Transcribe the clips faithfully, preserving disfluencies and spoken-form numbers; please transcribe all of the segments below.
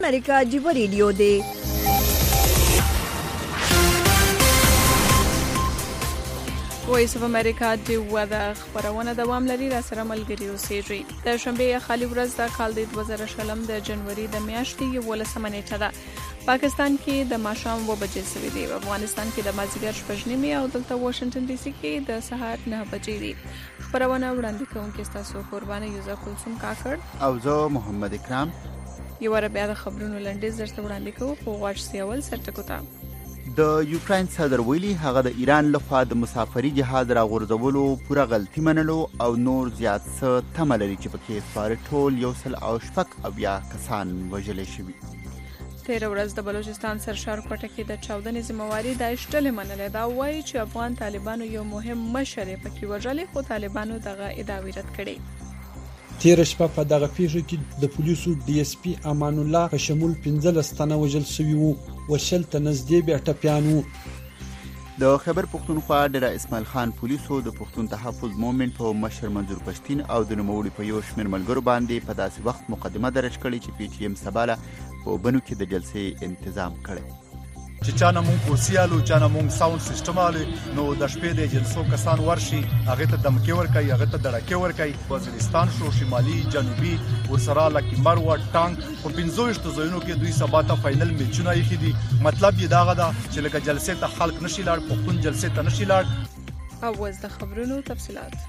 امریکا ډیو ریډیو دی. وایس اف امریکا ډیو د خبرونه دوام لري. را سره ملګری اوسېږي. د شنبه خالي ورځ د کال د دوه زره شلم د جنوري د میاشتې یولسمه نیټه ده. پاکستان کې د ماښام اوه بجې شوې دي. افغانستان کې د مازدیګر شپږ نیمې او دلته واشنگټن ډي سي کې د سهار نه بجې دي. خبرونه وړاندې کوونکي تاسو قربانه یوزا کلثوم کاکړ او زه محمد اکرام. یو ور بیا د خبرونو لنډیز درته وړاندې کوو په غواړ سیول سرټکو ته. د یوکرين صدر ویلي هغه د ایران لخوا د مسافري جهاز راغورځولو پوره غلطي منلو او نور زیات څه تمه لري چې پکې سپاره ټول یو سل او شپږ اویا کسان وژل شوي. تیر ورځ د بلوچستان سرشار کوټه کې د چاودنې ذمہواری د اشتل منلې دا وایي چې افغان طالبانو یو مهم مشر پکې وژلې خو طالبانو دغه ادعا رد کړې. تیر شپه په دغه پیښه کې د پولیسو ډي اس پی امان الله په شمول پنځلس تنه وژل شوي وو او شل تنه نږدې بیا ټپیان وو. د خیبر پښتونخوا ډېر اسماعیل خان پولیسو د پښتون تحفظ مومنت په مشر منظور پښتين او د نوموړي په یو شمېر ملګرو باندې په داسې وخت مقدمه درج کړې چې پی ټی ایم سباله په بنو کې د جلسې تنظیم کړي. چې چانه مونږ کرسیالو چانه مونږ ساوند سیستم آلو نو د شپې د جلسو کسان ورشي هغه ته دمکې ورکوي هغه ته دړکې ورکوي. وزیرستان شو شمالي جنوبي ورسره لکه مرو ټانک په پنځويشت ځایونو کې دوی سبا ته فائنل میچونه یې دي. مطلب یې داغه ده چې لکه جلسې ته خلک نشي لاړ پښتون جلسې ته نشي لاړ. او وز د خبرونو تفصيلات.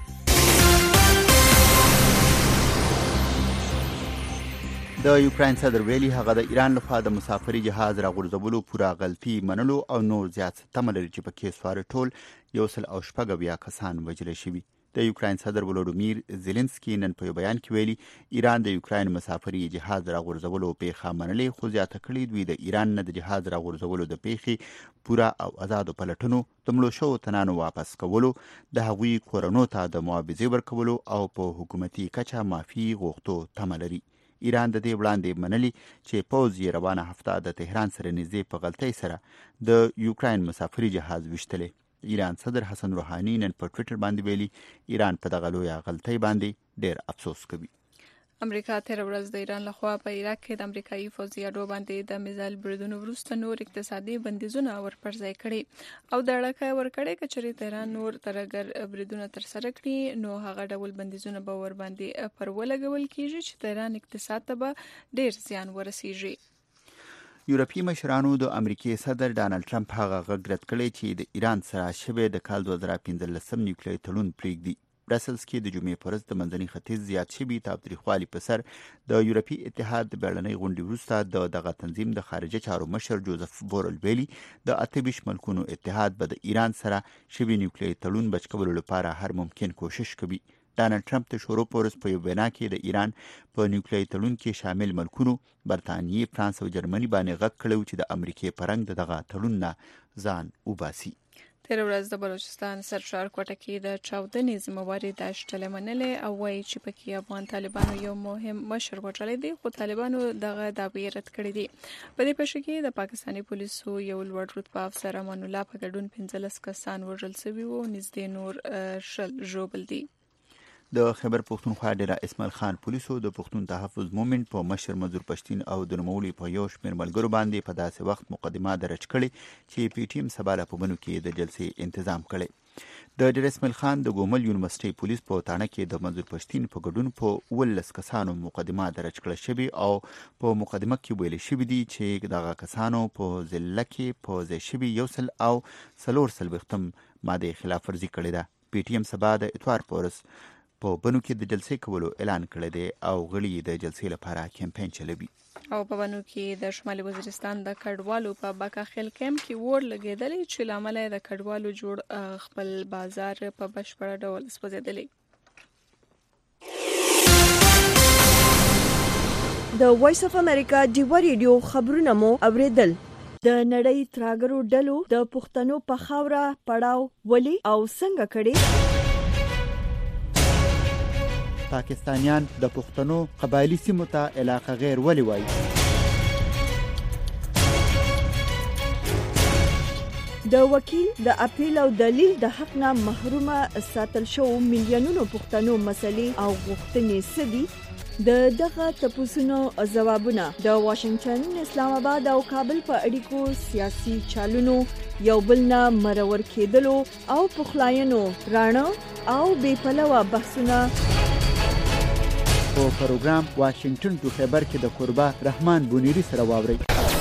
د یوکرين صدر ویلي هغه د ایران لخوا د مسافري جهاز راغورځولو پوره غلطي منلو او نور زیات تمه لري چې پکې سواره ټول یو سل او شپږ اویا کسان وژل شوي. د یوکرين صدر ولودیمیر زيلنسکي نن په بیان کې ویلي ایران د یوکرين مسافري جهاز راغورځولو پیښه منلې خو زیاته کړې دوی د ایران نه د جهاز راغورځولو د پیښې پوره او آزاد پلټنو د مړو شوو تنانو واپس کولو د هغوی کورونو ته د معاوضې ورکولو او په حکومتي کچه معافي غوښتو تمه لري. ایران د دې وړاندې منلي چې پوځ یې روانه هفته د تهران سره نږدې په غلطۍ سره د یوکرين مسافري جهاز وشتلې. ایران صدر حسن روحاني نن په ټوئیټر باندې ویلي ایران په دغه لویه غلطۍ باندې ډېر افسوس کوي. امریکا تیر ورځ د ایران لخوا په عراق کې د امریکایي پوځي اډو باندې د میزایل بریدونو وروسته نور اقتصادي بندیزونه ورپرځای کړي او د اړه ورکړې کچري تهران نور ترګر بریدونه تر سره کړي نو هغه ډول بندیزونه به ور باندې پر ولګول کیږي چې تهران اقتصاد ته به ډیر زیان ورسیږي. یورپی مشرانو د امریکای صدر ډانلډ ټرمپ هغه غږ رد کړی چې د ایران سره شبه د کال دوه زره پنځلسم نیوکلیري تړون پریږدي. برسلز کې د جمعې پر ورځ د منځني ختیځ زیات شوي تاوتریخوالي په سر د یورپی اتحاد د بیړنۍ غونډې وروسته د دغه تنظیم د خارجه چارو مشر جوزف بورل ویلي د اته ویشت ملکونو اتحاد به د ایران سره شوي نیوکلیري تړون بچ کولو لپاره هر ممکن کوشش کوي. ډانلډ ټرمپ د شروع پر ورځ په یو وینا کې د ایران په نیوکلیري تړون کې شامل ملکونو برتانیې، فرانس او جرمني باندې غږ کړی چې د امریکای په رنګ دغه تړون نه ځان وباسي. تیر ورځ د بلوچستان سرشار کوټه کې د چاودنې ذمہواری د اشتل منلې او وایي چې پکې افغان طالبانو یو مهم مشر وژلی دی خو طالبانو دغه دعوی رد کړې دي. په دې پیښه کې د پاکستاني پولیسو یو لوړ رتبه افسر امان الله په ګډون پنځلس کسان وژل شوي وو نږدې نور شل ژوبل دي. د خیبر پښتونخوا ډېر اسماعیل خان پولیسو د پښتون تحفظ مومنت په مشر منظور پښتين او د نوموړي په یو شمېر ملګرو باندې په داسې وخت مقدمه درج کړې چې پی ټی ایم سباله په بنو کې د جلسې تنظیم کړي. د ډېر اسماعیل خان د ګومل یونیورسيټي پولیس په تاڼه کې د منظور پښتين په ګډون په ولس کسانو مقدمه درج کړل شوی او په مقدمه کې ویل شوی دی چې دغه کسانو په ضلع کې په ځای شوی یو سل او څلور څلوېښتم ماده خلاف ورزي کړې ده. پی ټی ایم سبا د اتوار په ورځ په بنو کې د جلسې کولو اعلان کړی دی او غړي د جلسې لپاره کمپاین چلوي. او په بنو کې د شمالي وزیرستان د کډوالو په باکاخیل کیمپ کې ور لګیدلې چې لامل د کډوالو جوړ خپل بازار په بشپړ ډول سوځیدلی. د وایس اف امریکا ډیو ریډیو خبرونه مو اوریدل. د نړۍ تراګرو ډلو د پښتنو په خاوره پړاو ولي او څنګه کړي. پاکستانیان د پښتنو قبایلی سیمو ته علاقه غیر ولي وایي. د وکیل د اپیل او دلیل د حق نه محرومه ساتل شو میلیونونو پښتنو مسلې او غوښتنې سدي. د دغه تپوسونو ځوابونه د واشنگټن، اسلام آباد او کابل په اړیکو سیاسي چالونو یو بل نه مرور کېدلو او پخلاینو رانه او بې پلوه بحثونه په پروګرام واشنگټن ټو خیبر کې د قربا رحمان بونیری سره واوري.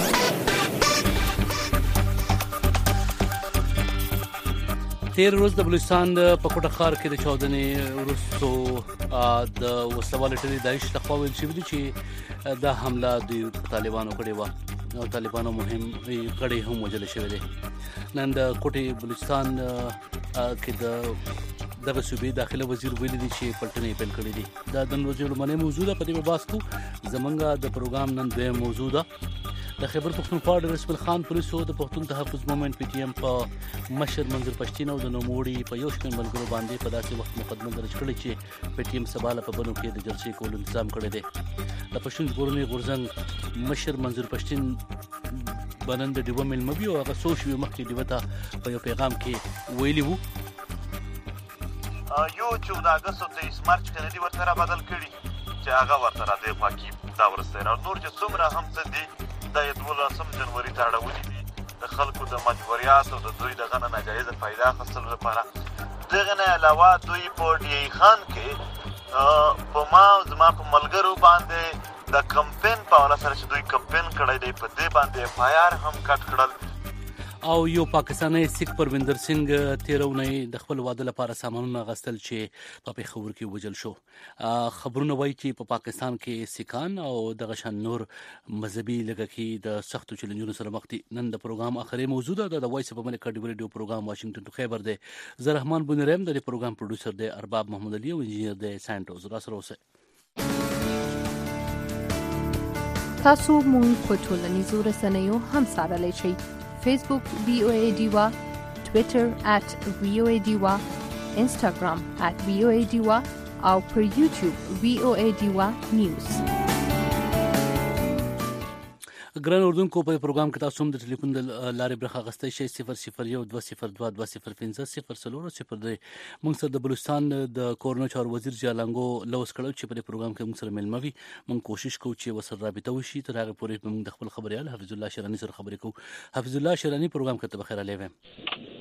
تیر روز د بلوچستان په کوټه ښار کې د چاودنې وروستو د وسلوال ډلې داعش لخوا ویل شوي دي چې دا حمله دوی طالبانو کړې وه او طالبانو مهم غړي هم وژل شوي دي. نن د کوټې بلوچستان کې د دغه صوبې داخله وزیر ویلي دي چې پلټنې پیل کړې دي. دا د نن ورځې لومړنۍ موضوع ده. په دې بحث کوو. زمونږ د پروګرام نن دویم موضوع ده. د خیبر پښتونخوا د رسول خان پولیسو د پښتون تحفظ مومنت پی ټی ایم په مشر منظور پښتین او د نوموړي په یو شمېر ملګرو باندې په داسې وخت مقدمه درج کړې چې پی ټی ایم سبا په بنو کې د جلسې کولو تنظیم کړی دی. د پښتون ژغورنې غورځنګ مشر منظور پښتین بنن د ډیوه ملمبي او هغه سوچ وي مخکې ډیوه ته په یو پیغام کې ویلي وو یو چودہ اگست ته اسمارچ کندي ورته بدل کړي چې هغه ورته د پاکي دا ورسته نور چې څومره هم څه دي د دولسم جنوري ته اړولي دي د خلکو د مجبوریات او د دوی دغه ناجایزه فایده اخیستلو لپاره. دغه نه علاوه دوی په ډي ای خان کې په ما او زما په ملګرو باندې د کمپین په حواله سره چې دوی کمپین کړی دی په دې باندې اف آی آر هم کټ کړل. او یو پاکستانی سیک پرویندر سنگ تیرونی د خپل واده لپاره سامانونه غستل چې په پیښور کې وجل شو. خبرونه وایي چې په پاکستان کې سیکان او دغه شان نور مذهبي لږه کې د سختو چیلنجونو سره مخ دي. نن د پروګرام اخري موضوع ده. د وایس اف امریکا ډیو ریډیو پروګرام واشنگټن ټو خیبر دی. زه رحمان بونیرم د پروګرام پروډوسر دی. ارباب محمد علي او انجینر دی سانټوز. را سره اوسه تاسو مونږ په ټولنیزو رسنیو هم سره لشي. فیسبوک وی او ای ډیوا، ټویټر ات وی او ای ډیوا، انسټاګرام ات وی او ای ډیوا او پر یوټیوب وی او ای ډیوا نیوز. ګران اردوونکو په پروګرام کې تاسو هم د ټلیفون د لارې برخه اخیستی شئ. صفر صفر یو دوه صفر دوه دوه صفر پنځه صفر څلور صفر درې. موږ سره د بلوچستان د کورنو چارو وزیر جالنګو لوس کړو چې په دې پروګرام کې موږ سره ملمه وي. موږ کوشش کوو چې ورسره رابطه وشي. تر هغه پورې موږ د خپل خبريال حفیظ الله شرانی سره خبرې کوو. حفیظ الله شرانی پروګرام کې ته بخیر علیه.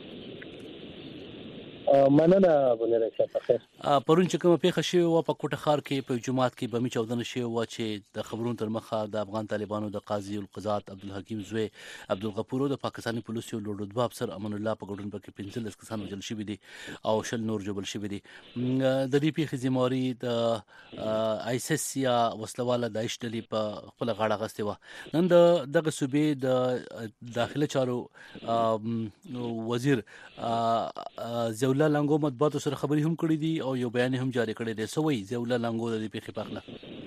مننه بونیره صاحب بخیر. پرون چې کومه پیښه شوې وه په کوټه ښار کې په جماعت کې بمي چاودنه شوې وه چې د خبرونو تر مخه د افغان طالبانو د قاضي القضات عبدالحکیم زوی عبدالغفور او د پاکستاني پولیسو لوړ رتبه افسر امان الله په ګډون پکې پنځلس کسان وژل شوي دي او شل نور ژوبل شوي دي. د دې پیښې ذمہواري د آیسس یا وسلواله داعش ډلې په خپل غاړه اخیستې وه. نن د دغه صوبې د داخله چارو وزیر ضیاء الله لنګو مطبوعاتو سره خبرې هم کړې دي او یو بیان هم جاری کړی دی. څه وایي ضیاء الله لنګو د دې پیښې په اړه؟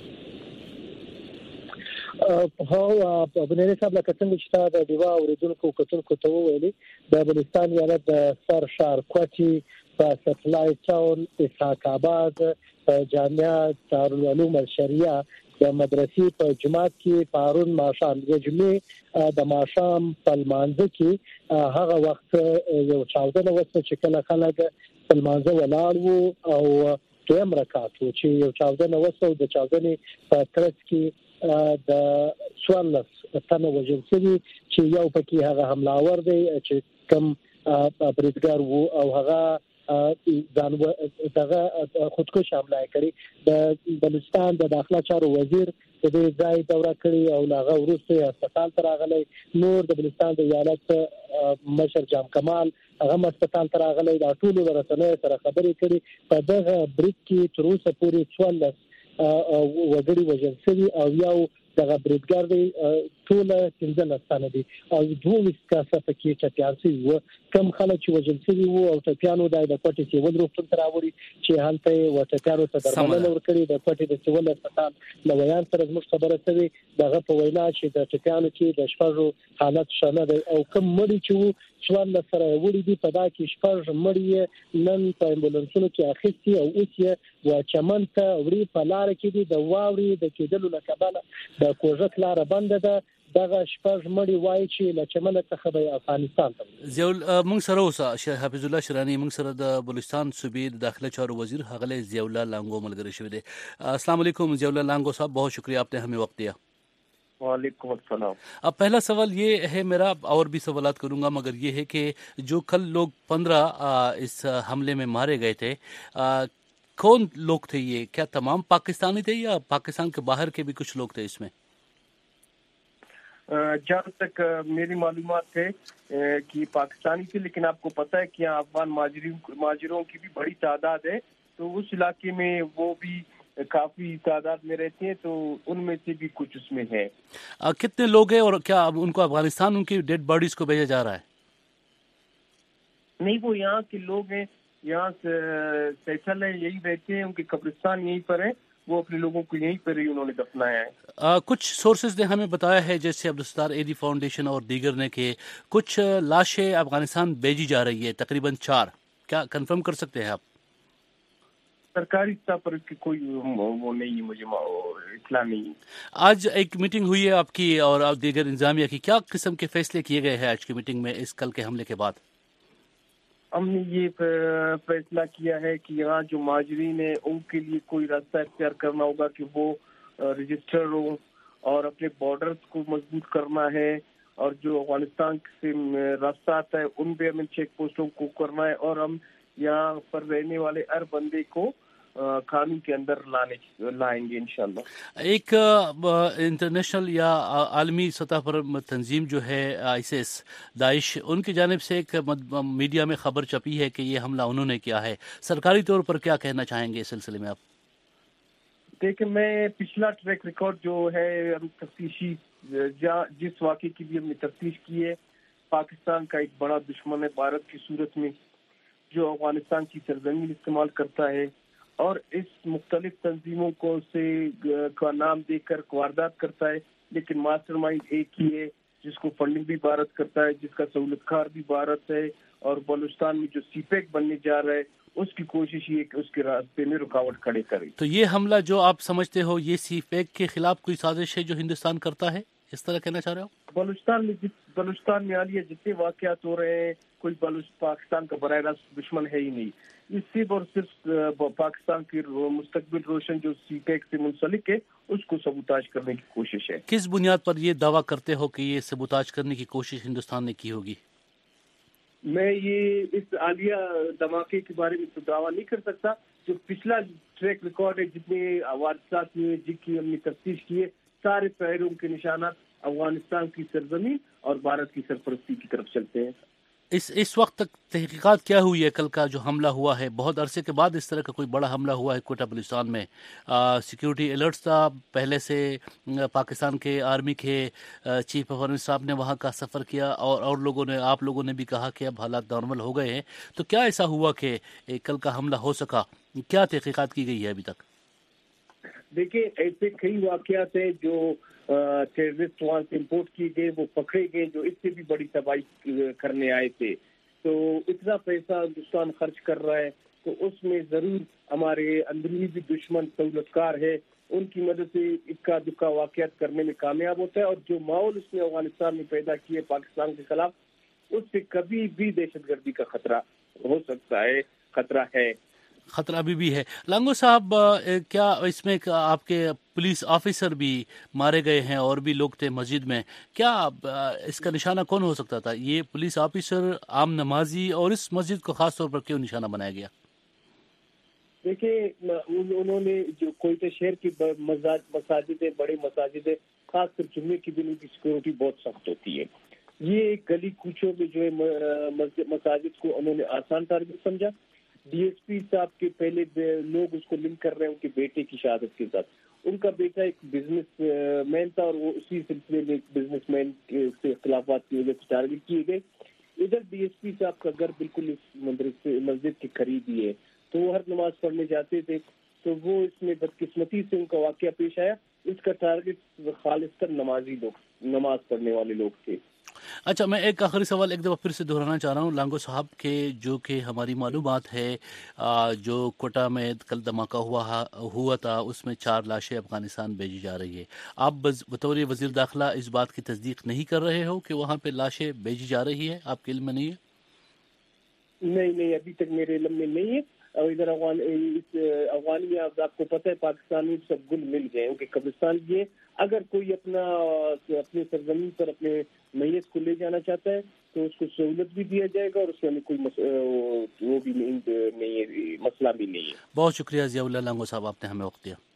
هو په بنیادي صاحب لکه څنګه چې تا د ډیوا اوریدونکو کتونکو ته وویلي د بلوچستان ایالت د سر ښار کوټي په سټلایټ ټاون اسحاق آباد په جامعه دارالعلوم الشریعه د مدرسې په جماعت کې پارون ماښام د جمعې د ماښام په لمانځه کې هغه وخت یو چاودنه وشوه چې کله خلک په لمانځه ولاړ وو او دویم رکعت و چې یو چاودنه وشوه. د چاودنې په ترڅ کې د څوارلس تنه وژل شوي چې یو پکې هغه حملاور دی چې کوم بریدګر وو او هغه ځان دغه خودکش حمله کړې. د بلوچستان د داخله چارو وزیر د دې ځای دوره کړې او هغه وروسته هسپتال ته راغلی. نور د بلوچستان د ایالت مشر جام کمال هغه هسپتال ته راغلی. دا ټول ورسنه سره خبرې کړي. په دغه بریک کې تر اوسه پورې څوارلس وګړي وژل شوي او یو دغه بریدګر دی ټول پنځلس تنه دي او دوه ویشت کسه پکې ټپیان شوي وو. کم خلک چې وژل شوي وو او ټپیانو د کوټې سیول روغتون ته راوړي چې هلته یې ټپیانو ته درملنه ورکړې. د کوټې د سیول هسپتال له ویان سره زموږ خبره شوې دغه په وینا چې د ټپیانو کې د شپږو حالت ښه نه دی او کم مړي چې وو څوارلس سره یې وړي دي. په دا کې شپږ مړي نن په امبولانسونو کې اخیستي او اوس یې واچمن ته وړي. په لاره کې دي د واورې د کېدلو له کبله د کوژک لاره بنده ده. دغه شپږ مړي وایي چې له چمن څخه به افغانستان ته زیول موږ سره اوسه شیخ حفیظ الله شرانی موږ سره د بلوچستان صوبې د داخله چارو وزیر حغله زیولا لانگو ملګری شوی دی. السلام علیکم زیولا لانگو صاحب, بہت شکریہ آپ نے ہمیں وقت دیا. وعلیکم السلام. اب پہلا سوال یہ ہے میرا, اور بھی سوالات کروں گا, مگر یہ ہے کہ جو کل لوگ پندرہ اس حملے میں مارے گئے تھے, کون لوگ تھے یہ؟ کیا تمام پاکستانی تھے یا پاکستان کے باہر کے بھی کچھ لوگ تھے اس میں؟ جہاں تک میری معلومات ہے کہ پاکستانی تھے, لیکن آپ کو پتہ ہے کہ یہاں افغان مہاجروں کی بھی بڑی تعداد ہے, تو اس علاقے میں وہ بھی کافی تعداد میں رہتے ہیں, تو ان میں سے بھی کچھ اس میں ہے. کتنے لوگ ہیں اور کیا ان کو افغانستان ان کی ڈیڈ باڈیز کو بھیجا جا رہا ہے؟ نہیں, وہ یہاں کے لوگ ہیں, یہاں سے سیٹل ہیں, یہی رہتے ہیں, ان کے قبرستان یہیں پر ہیں, وہ اپنے لوگوں کو یہیں پر ہی انہوں نے دفنایا ہے. آ, کچھ سورسز نے ہمیں بتایا ہے, جیسے عبدالستار ایدی فاؤنڈیشن اور دیگر نے, کہ کچھ لاشیں افغانستان بھیجی جا رہی ہے, تقریباً چار. کیا کنفرم کر سکتے ہیں آپ؟ سرکاری سطح پر اس کی کوئی وہ نہیں, مجھے اطلاع نہیں. آج ایک میٹنگ ہوئی ہے آپ کی اور دیگر انتظامیہ کی, کیا قسم کے فیصلے کیے گئے ہیں آج کی میٹنگ میں اس کل کے حملے کے بعد؟ ہم نے یہ فیصلہ کیا ہے کہ یہاں جو مہاجرین ہیں ان کے لیے کوئی راستہ اختیار کرنا ہوگا کہ وہ رجسٹر ہوں, اور اپنے بارڈرز کو مضبوط کرنا ہے, اور جو افغانستان سے راستہ آتا ہے ان پہ ہمیں چیک پوسٹوں کو کرنا ہے, اور ہم یہاں پر رہنے والے ہر بندے کو قانون کے اندر لانے لائیں گے انشاءاللہ. ایک انٹرنیشنل یا عالمی سطح پر تنظیم جو ہے آئیس ایس داعش, ان کی جانب سے ایک میڈیا میں خبر چھپی ہے کہ یہ حملہ انہوں نے کیا ہے. سرکاری طور پر کیا کہنا چاہیں گے اس سلسلے میں آپ؟ دیکھیں, میں پچھلا ٹریک ریکارڈ جو ہے ہم تفتیشی جس واقعے کی بھی ہم نے تفتیش کی ہے, پاکستان کا ایک بڑا دشمن ہے بھارت کی صورت میں, جو افغانستان کی سرزمین استعمال کرتا ہے اور اس مختلف تنظیموں کو سے کا نام دے کر واردات کرتا ہے, لیکن ماسٹر مائنڈ ایک ہی ہے, جس کو فنڈنگ بھی بھارت کرتا ہے, جس کا سہولت کار بھی بھارت ہے, اور بلوچستان میں جو سی پیک بننے جا رہا ہے اس کی کوشش یہ کہ اس کے راستے میں رکاوٹ کھڑے کرے. تو یہ حملہ جو آپ سمجھتے ہو یہ سی پیک کے خلاف کوئی سازش ہے جو ہندوستان کرتا ہے, اس طرح کہنا چاہ رہے ہو؟ بلوچستان میں بلوچستان میں حالیہ جتنے واقعات ہو رہے ہیں, کوئی بلوچ پاکستان کا براہ راست دشمن ہے ہی نہیں. اس صرف اور صرف پاکستان کی مستقبل روشن جو سی پیک سے منسلک ہے اس کو سبوتاج کرنے کی کوشش ہے. کس بنیاد پر یہ دعویٰ کرتے ہو کہ یہ سبوتاج کرنے کی کوشش ہندوستان نے کی ہوگی؟ میں یہ اس عالیہ دھماکے کے بارے میں تو دعویٰ نہیں کر سکتا. جو پچھلا ٹریک ریکارڈ ہے, جتنے حوادثات ہوئے جن کی ہم نے تفتیش کی ہے, سارے پہروں کے نشانات افغانستان کی سرزمین اور بھارت کی سرپرستی کی طرف چلتے ہیں. اس اس وقت تک تحقیقات کیا ہوئی ہے؟ کل کا جو حملہ ہوا ہے, بہت عرصے کے بعد اس طرح کا کوئی بڑا حملہ ہوا ہے کوئٹہ بلوچستان میں. سیکیورٹی الرٹس تھا پہلے سے, پاکستان کے آرمی کے چیف آف آرمی صاحب نے وہاں کا سفر کیا, اور اور لوگوں نے آپ لوگوں نے بھی کہا کہ اب حالات نارمل ہو گئے ہیں. تو کیا ایسا ہوا کہ کل کا حملہ ہو سکا؟ کیا تحقیقات کی گئی ہے ابھی تک؟ دیکھیں, ایسے کئی واقعات ہیں جو ٹیررسٹ وہاں سے امپورٹ کیے گئے, وہ پکڑے گئے, جو اس سے بھی بڑی تباہی کرنے آئے تھے. تو اتنا پیسہ ہندوستان خرچ کر رہا ہے, تو اس میں ضرور ہمارے اندرونی بھی دشمن سہولت کار ہے, ان کی مدد سے اکا دکا واقعات کرنے میں کامیاب ہوتا ہے. اور جو ماحول اس نے افغانستان میں پیدا کیے پاکستان کے خلاف, اس سے کبھی بھی دہشت گردی کا خطرہ ہو سکتا ہے, خطرہ ہے, خطرہ ابھی بھی ہے. لانگو صاحب, کیا اس میں آپ کے پولیس آفیسر بھی مارے گئے ہیں اور بھی لوگ تھے مسجد میں, کیا اس کا نشانہ کون ہو سکتا تھا؟ یہ پولیس آفیسر, عام نمازی, اور اس مسجد کو خاص طور پر کیوں نشانہ بنایا گیا؟ دیکھیں, انہوں نے جو کوئٹہ شہر کی مساجد ہے, بڑے مساجد ہے, خاص کر جمعے کے دنوں کی سیکورٹی بہت سخت ہوتی ہے. یہ گلی کوچوں میں جو ہے مساجد کو انہوں نے آسان ٹارگٹ سمجھا. ڈی ایس پی صاحب کے پہلے لوگ اس کو لنک کر رہے ہیں ان کے بیٹے کی شہادت کے ساتھ. ان کا بیٹا ایک بزنس مین تھا, اور وہ اسی سلسلے میں ایک بزنس مین سے اختلافات کی وجہ سے ٹارگٹ کیے گئے. ادھر ڈی ایس پی صاحب کا گھر بالکل اس مدرسے مسجد کے قریب ہی ہے, تو وہ ہر نماز پڑھنے جاتے تھے. تو وہ اس میں بدقسمتی سے ان کا واقعہ پیش آیا. اس کا ٹارگٹ خالص کر نمازی لوگ, نماز پڑھنے والے لوگ تھے. अच्छा, मैं एक आखिरी सवाल एक दफ़ा फिर से दोहराना चाह रहा हूँ लांगो साहब के, जो कि हमारी मालूमात है जो कोटा में कल धमाका हुआ हुआ था उसमें चार लाशें अफगानिस्तान भेजी जा रही है। आप बतौर वज़ीर दाखिला इस बात की तस्दीक नहीं कर रहे हो कि वहाँ पे लाशें भेजी जा रही है? आपके इल्म में नहीं है? नहीं नहीं, अभी तक मेरे इल्म में नहीं है। और इधर अफगान अफगानी में आपको पता है पाकिस्तान में सब गुल मिल गए उनके कब्रिस्तान ये। अगर कोई अपना अपने सरजमीन पर अपने मैयत को ले जाना चाहता है तो उसको सहूलत भी दिया जाएगा और उसमें कोई मस, वो भी नहीं, नहीं मसला भी नहीं है। बहुत शुक्रिया ज़ियाउल्लाह लांगो साहब, आपने हमें वक्त दिया।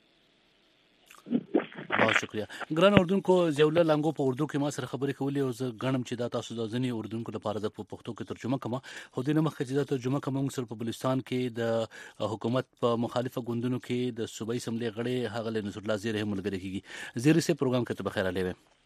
बहुत शुक्रिया। ګران اردوونکو ज़ियाउल्लाह लांगो په اردو کې ما سره خبرې کولې او زه غنم چې دا تاسو د ځنی اردوونکو لپاره د پښتو کې ترجمه کوم. خو دینه مخکې چې دا ترجمه کوم موږ سره په بلوچستان کې د حکومت په مخالفه ګوندونو کې د صوبایي اسمبلی غړي هغه له نصر الله زیر هم ملګری کیږي. زیر سه پروګرام کې ته بخیر علی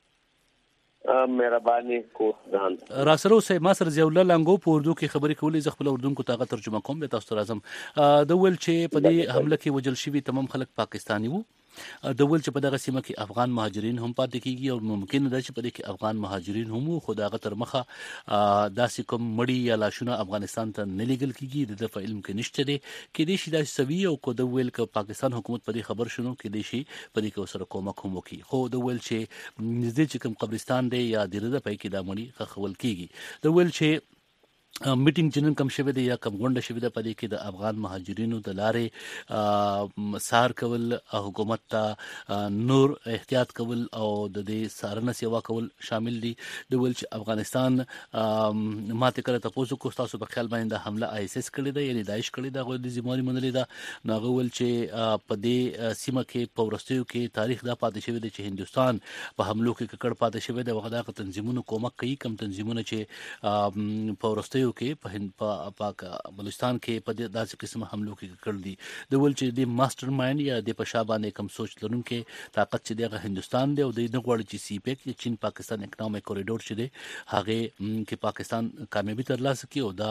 و مهرباني کو ځان را سره اوسه. ما سره ज़ियाउल्लाह लांगो په اردو کې خبرې کولې، زه خپل اردوونکو ته ترجمه کوم به تاسو ته راځم. د ول چې په دې حمله کې وجل شوی تمام خلک پاکستانی وو. د ول چې په دغه سیمه کې افغان مهاجرین هم پاتې کیږي او ممکن ده چې په دې کې افغان مهاجرین هم خو دغه تر مخه داسې کوم مړی یا لاشونه افغانستان ته نه لېږل کیږي. د علم کې نشته دی کې دې شي دا سوي او کو د ول ک پاکستان حکومت په دې خبر شونو کې دې شي په دې کې سره کومک هم وکي. خو د ول چې نږدې چې کوم قبرستان دی یا دیره په کې دا مړی خول کیږي. د ول چې میټینګ جنن کم شوه دی یا کم غونډه شوه ده په دې کې د افغان مهاجرینو د لارې سار کول، حکومت ته نور احتیاط کول او د دې سارنه سیوا کول شامل دي. د ول چې افغانستان ماته کړه تاسو کو تاسو په خیال باندې حمله آی اس اس کړی ده یعنی داعش کړی ده، غوډي ذمہواری منلې ده. نو ول چې په دې سیمه کې په ورستیو کې تاریخ دا پاتې شوی دی چې هندستان په حملو کې ککړ پاتې شوی دی. وغدا تنظیمونو کومک کوي، کم تنظیمونه چې په ورستیو کې په هند په پاک بلوچستان کې په داسې قسمه حملو کې کړل دي. د ول چې د ماستر مایند یا د پښابانه کم سوچ لرونکو طاقت چې دغه هندستان دی او د نغوړ چې سی پیک چې چین پاکستان اکونومیک کوریډور چې دی هغه کې پاکستان کامیابی ترلاسه کړي او دا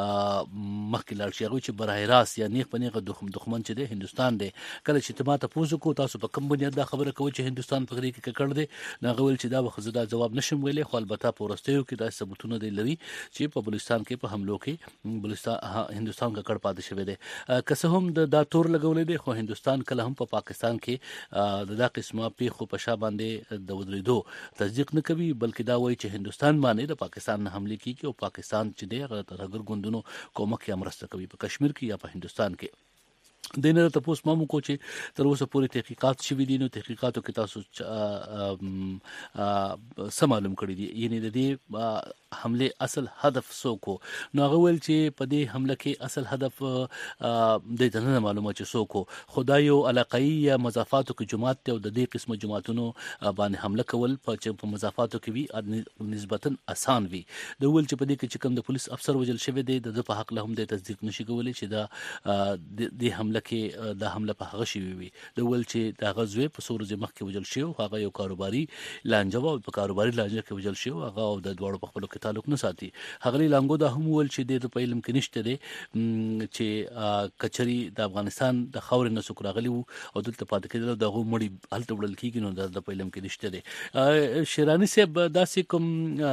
مخکې لاړ شي چې براه راست یا نیغ پنیغه دښمن چې دی هندستان دی. کله چې تاسو پوښتنه کو تاسو په کوم بنیاد دا خبره کوي چې هندستان په غری کې کړل دي، نو غول چې دا وخت دا جواب نشم ویلې. خو البته په ورستیو کې دا ثبوتونه دی لري چې په بلوچستان کې په حملو کې بلوچستان هندستان کا کړ پاتې شوی دی. که څه هم د دا تور لګولې دی خو هندستان کله هم په پاکستان کې د دا قسمه پیښو په شا باندې د ودرېدو تصدیق نه کوي، بلکې دا وایي چې هندستان باندې د پاکستان نه حمله کیږي او پاکستان چې دی هغه ترګر ګوندونو کومک یا مرسته کوي په کشمیر کې یا په هندستان کې. دینه ته پوس مامو کو چې تر اوسه پوری تحقیقات شوي دي. نو تحقیقاتو کې تاسو سم معلوم کړی دي یعنی د دې حمله اصل هدف سوکو. نو هغه ول چې په دې حمله کې اصل هدف د دې معلومه چې سوکو خدایو علاقائی یا مضافاتو کې جماعت ته د دې قسمه جماعتونو باندې حمله کول په مضافاتو کې وی نسبتا آسان وي. د ول چې په دې کې چې کوم د پولیس افسر وجل شوی دی د په حق له هم د تصدیق نشي کولای چې دا د حمله کې د حمله په هغه شی وي. د ول چې د غزوې په سورځ مخ کې وجل شو هغه یو کاروباري لانجه او په کاروباري لانجه کې وجل شو هغه او د دوړو په خپل تعلق نه ساتي. هغه لانګو دا هم ول چې د په علم کې نشته دي چې کچري د افغانستان د خاور نه سوک راغلی وو او دلته پاتې کېدل دغه مړی هلته وړل کیږي. نو د په علم کې نشته دي. شیرانی صاحب داسې کوم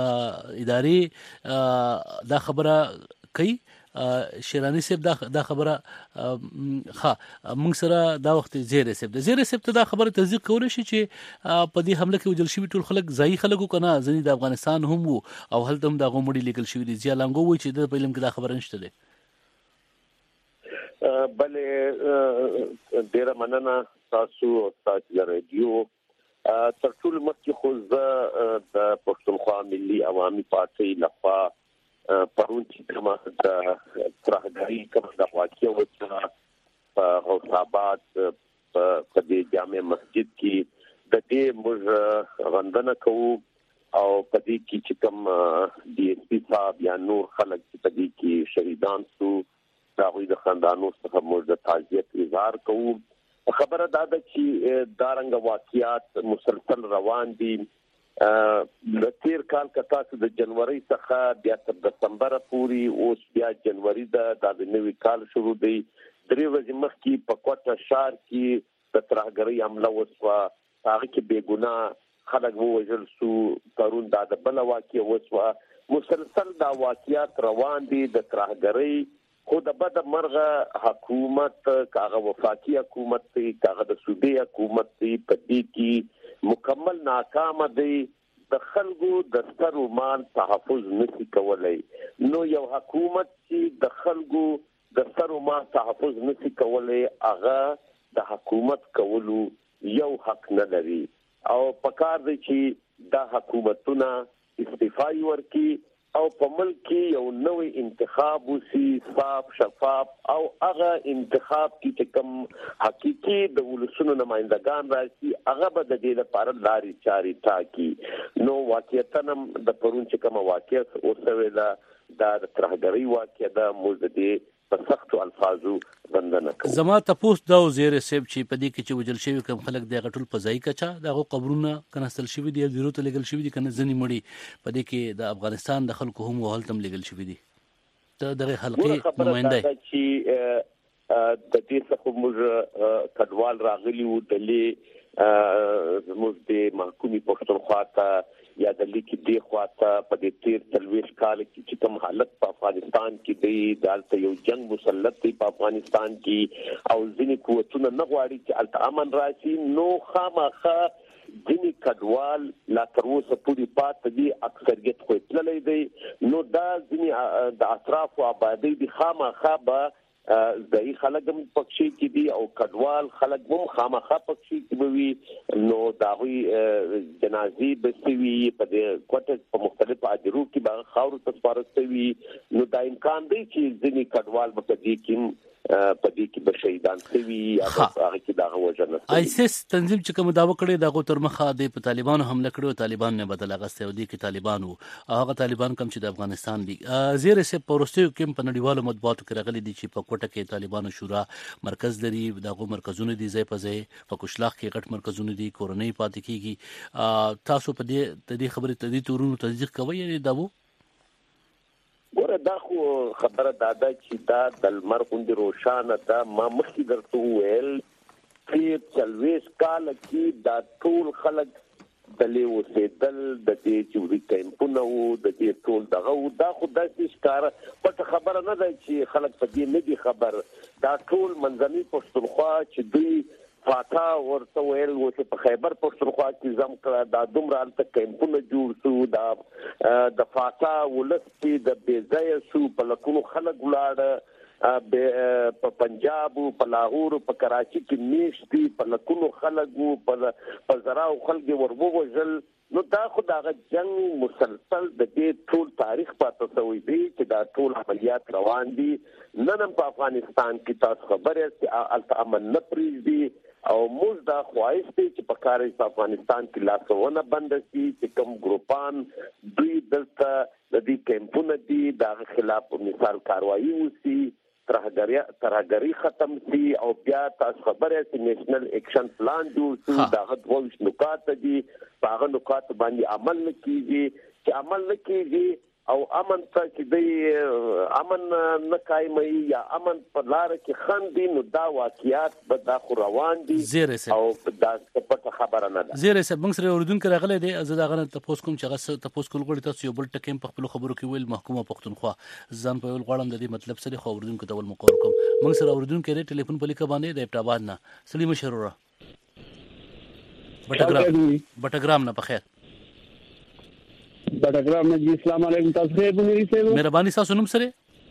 ادارې دا خبره کوي. شیرانی صاحب دا دا خبره ها موږ سره دا وخت زیره صاحب د زیره صاحب ته دا خبره تصدیق کول شي چې په دې حمله کې وجل شوی ټول خلک ځای خلکو کنه ځنی د افغانستان هم وو او هلته هم دا غومړي لیکل شوی دي. ځیا لانګو وای چې د په علم کې دا خبره نشته ده. بلې ډیره مننه تاسو او تاسو رادیو تر ټولو مخکې خو زه د پښتونخوا ملي عوامي پارټي لخوا پرون چې کومه د ترهګري کومه د واقعي وڅ په غوث آباد په دې جامع مسجد کې د دې موږ غندنه کوو او په دې کې چې کوم ډي اس پي صاحب یا نور خلک چې په دې کې شهیدان شو دا غوي د خاندانو څخه موږ د تعزیت اظهار کوو. خبره دا ده چې دا رنګ واقعیات مسلسل روان دي. د تیر کال کتا چې د جنوري څخه بیا تر دسمبر پورې اوس بیا جنوري د د نوي کال شروع دی. درې ورځې مخکې په کوټه شهر کې د ترهګرۍ حمله وشوه. هغه کې بې ګناه خلک ووژل سو پرون دا د بل واقعي وسوه مسلسل دا واقعیات روان دي د ترهګرۍ خو د بد مرغه حکومت کاغه وفاقي حکومت دی کاغه د صوبې حکومت دی په دې کې مکمل ناکام دی د خلکو د سترو مال تحفظ نشي کولای نو یو حکومت چې د خلکو د سترو مال تحفظ نشي کولای هغه د حکومت کولو یو حق نه لري او پکار دی چې د حکومتونه استعفاء ورکي او په ملک کې یو نوې انتخاب وسی صاف شفاف او هغه انتخاب کې کوم حقيقي د ولسونو نمائندگان راشي هغه به د دې لپاره لاري چاري ټاکي نو واقعیتاً د پرون چې کوم واقعیت اوسوي دا د ترهګرۍ واقعیت د موجودي په سختو الفاظو بندنه کوي زما تاسو دا وزیر سیب چې په دې کې چې وجل شوی کوم خلک د غټول فضایي کچا دغه قبرونه کناستل شوی دی زیرو ته لګل شوی دي کنه ځنی مړي په دې کې د افغانستان د خلکو هم وهل تم لګل شوی دي ته دغه حلقې نمائنده چې د دې څخه موږ کډوال راغلی وو دلې موږ د محکومي پښتونخوا ته یا د لیکي دی خواته په دې تیر تلويش کال کې چې کوم حالت په افغانستان کې دی دالته یو جنگ مسلط دی په افغانستان کې او ځینې قوتونه نه غواړي چې الته امن راشي نو خامخا ځینې کډوال لا تر اوسه پوری پات دي اکثریت خو تللی دی نو دا ځینې د اطراف او آبادی دي خامخا به ځای خلک هم پکشي کې دي او کډوال خلک هم خامخا پکشي کې وي نو داوی جنازي بسوي په دې کوټه په مختلف اجرو کې به خاور تسپارستوي نو دا امکان دی چې ځینې کډوال په دې کې په دې کې به شهیدان شوي هغه کې دا وژنه آیسیس تنظیم چې کوم داوا کړی دا غو تر مخه د طالبانو حمله کړو طالبان نه بدل غسته ودی کې طالبانو هغه طالبان کم چې د افغانستان دي زیر سه پروستیو کې په نړیوالو مطبوعاتو کې راغلي دي چې په کوټه کې طالبانو شورا مرکز لري دغه مرکزونه دي ځای په ځای په کوشلاخ کې غټ مرکزونه دي کورنۍ پاتې کیږي تاسو په دې د دې خبرې تدې تورونو تصدیق کوي یعنی دا وو ګوره دا خو خبره دادا چې دا د لمر غوندې روښانه ده ما مخکې درته وویل چې څلوېښت کاله کې دا ټول خلک دلې اوسېدل د دې چې کیمپونه وو د دې ټول دغه وو دا خو داسې ښکاره پټه خبره نه ده چې خلک په دې نه دي خبر دا ټول منځنۍ پښتونخوا چې دوی فاتا ورته ویل و چې په خیبر پښتونخوا کې زم کړه دا دومره الته کیمپونه جوړ شو دا د فاتا ولستي د بیځای سو په لکونو خلک ولاړ په پنجاب په لاهور په کراچي کې میشتي په لکونو خلک په زراو خلک ورغوجل نو دا خو دا جنگ مسلسل د دې ټول تاریخ پاتې شوی دی چې دا ټول عملیات روان دي نن په افغانستان کې تاسو خبره چې الته امن نه پریږدي او موږ دا خواهش دي چې په کار په افغانستان کې لاسونه بند شي چې کوم ګروپان دوی دلته د دې کیمپونه دي دا خلاف مثال کاروایی وسی ترهګری ترهګری ختم شي او بیا تاسو خبره چې نېشنل اکشن پلان جوړ شي دا غوښ نکات دي هغه نکات باندې عمل کیږي چې عمل کیږي او امن ته چې دی امن نه قائمي یا امن په لار کې خندي نو دا واقعیات به دا خو روان دي او دا په خبره نه ده زیره سه موږ سره اوردون کې راغلي دي از دا غنه تاسو کوم چې غس تاسو کول غوړي تاسو یو بل ټکیم په خپل خبرو کې ویل محکومه پښتونخوا ځان په ول غواړم د دې مطلب سره خو اوردون کې ډول مقور کوم موږ سره اوردون کې ټلیفون په لیکه باندې د ابتاباد نه سلیم شروره بټګرام بټګرام نه په خیر بټګرام نه اسلام علیکم تاسو خیر بنری سه مهرباني تاسو نوم سره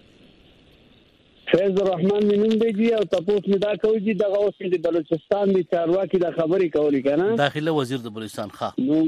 فیض الرحمن نوم دی جی او تاسو می دا کوي چې دغه اوس د بلوچستان د چارواکي د خبرې کوي کنه داخله وزیر د بلوچستان ښا نو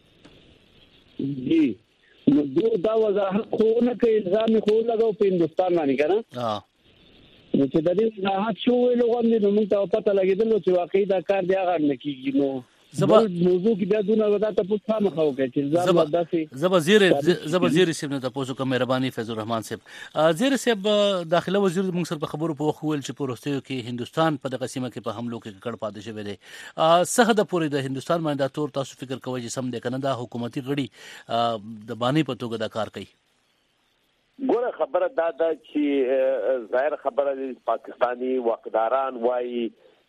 جی نو دو دا وضاحت خو نه کوي الزام خو لګاو په هندستان باندې کنه ها نو چې د دې وضاحت شو ویل غوښنه نو موږ ته پته لګیدل چې واقعي دا کار دی هغه نه کیږي نو زبا موضوع کې بیا دونه ودا ته په څه مخاو کې چې ځان وداسي زبا زیر زبا زیر سیب نه تاسو کوم مهرباني فیض الرحمن سیب زیر سیب داخله وزیر موږ سره په خبرو په خول چې پروستیو کې هندستان په دغه سیمه کې په حملو کې کړه پاتې شوی دی صحه د پوری د هندستان باندې دا تور تاسو فکر کوئ چې سم د کنده حکومتي غړي د بانی په توګه دا کار کوي ګوره خبره دا ده چې ظاهر خبره پاکستانی واقداران وایي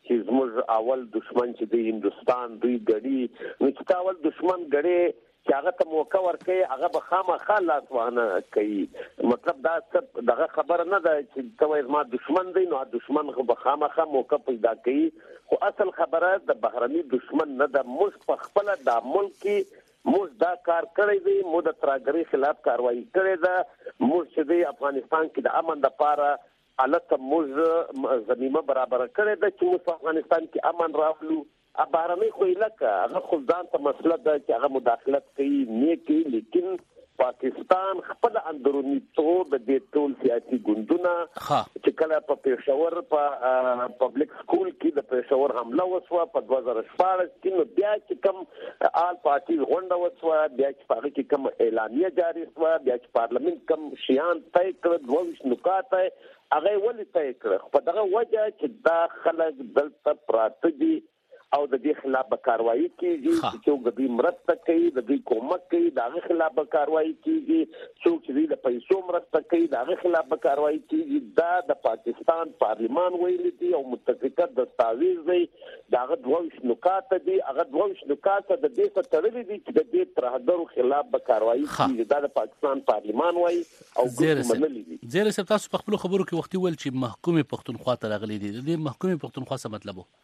چې زموږ اول دشمن چې دی هندستان دوی ګړي نو چې اول دشمن ګړي چې هغه ته موقع ورکړي هغه به خامخا لاس وهنه کوي. مطلب دا دغه خبره نه ده چې ته وایې زما دشمن دی نو دشمن به خامخا موقع پیدا کوي. خو اصل خبره د بهرني دشمن نه ده. موږ په خپله دا ملک کې موږ دا کار کړی دی، موږ د ترهګرۍ خلاف کاروایي کړې ده. موږ چې دی افغانستان کې د امن لپاره الته موږ زمینه برابر کړې ده چې موږ په افغانستان کې امن راولو. بهرنۍ خو یې لکه هغه خو ځان ته مسله ده چې هغه مداخلت کوي نه کوي، لیکن پاکستان خپل اندرونی توب د ټول سیاسي ګوندونه چې کله په پېښور په پبلک سکول کې د پېښور حمله وشوه په دوه زره شپاړس کې، نو بیا چې کوم آل پارټي غونډه وشوه، بیا چې په هغه کې کوم اعلامیه جاری شوه، بیا چې پارلمنت کوم شیان طی کړل، دوه ویشت نکات هغه ولې طی کړل. په دغه وجه چې دا خلک دلته پراته دي او د دې خلاف به کاروایی کیږي، چې د دوی مرسته کوي، د دوی کومک کوي، د هغه خلاف به کاروایی کیږي. څوک چې د پیسو مرسته کوي د هغه خلاف به کاروایی کیږي. دا د پاکستان پارلیمان ویلي دي او متفقه دستاویز دی، دا هغه دوه ویشت نکات دي. هغه دوه ویشت نکات د دې څخه تړلي دي چې د دې ترهګرو خلاف به کاروایی کیږي. دا د پاکستان پارلیمان وایي او منلي دي. زیره صاحب تاسو په خپل خبرو کې وختي ول چې محکومه پښتونخوا ته راغلي دي. د محکومه پښتونخوا څه مطلب وو؟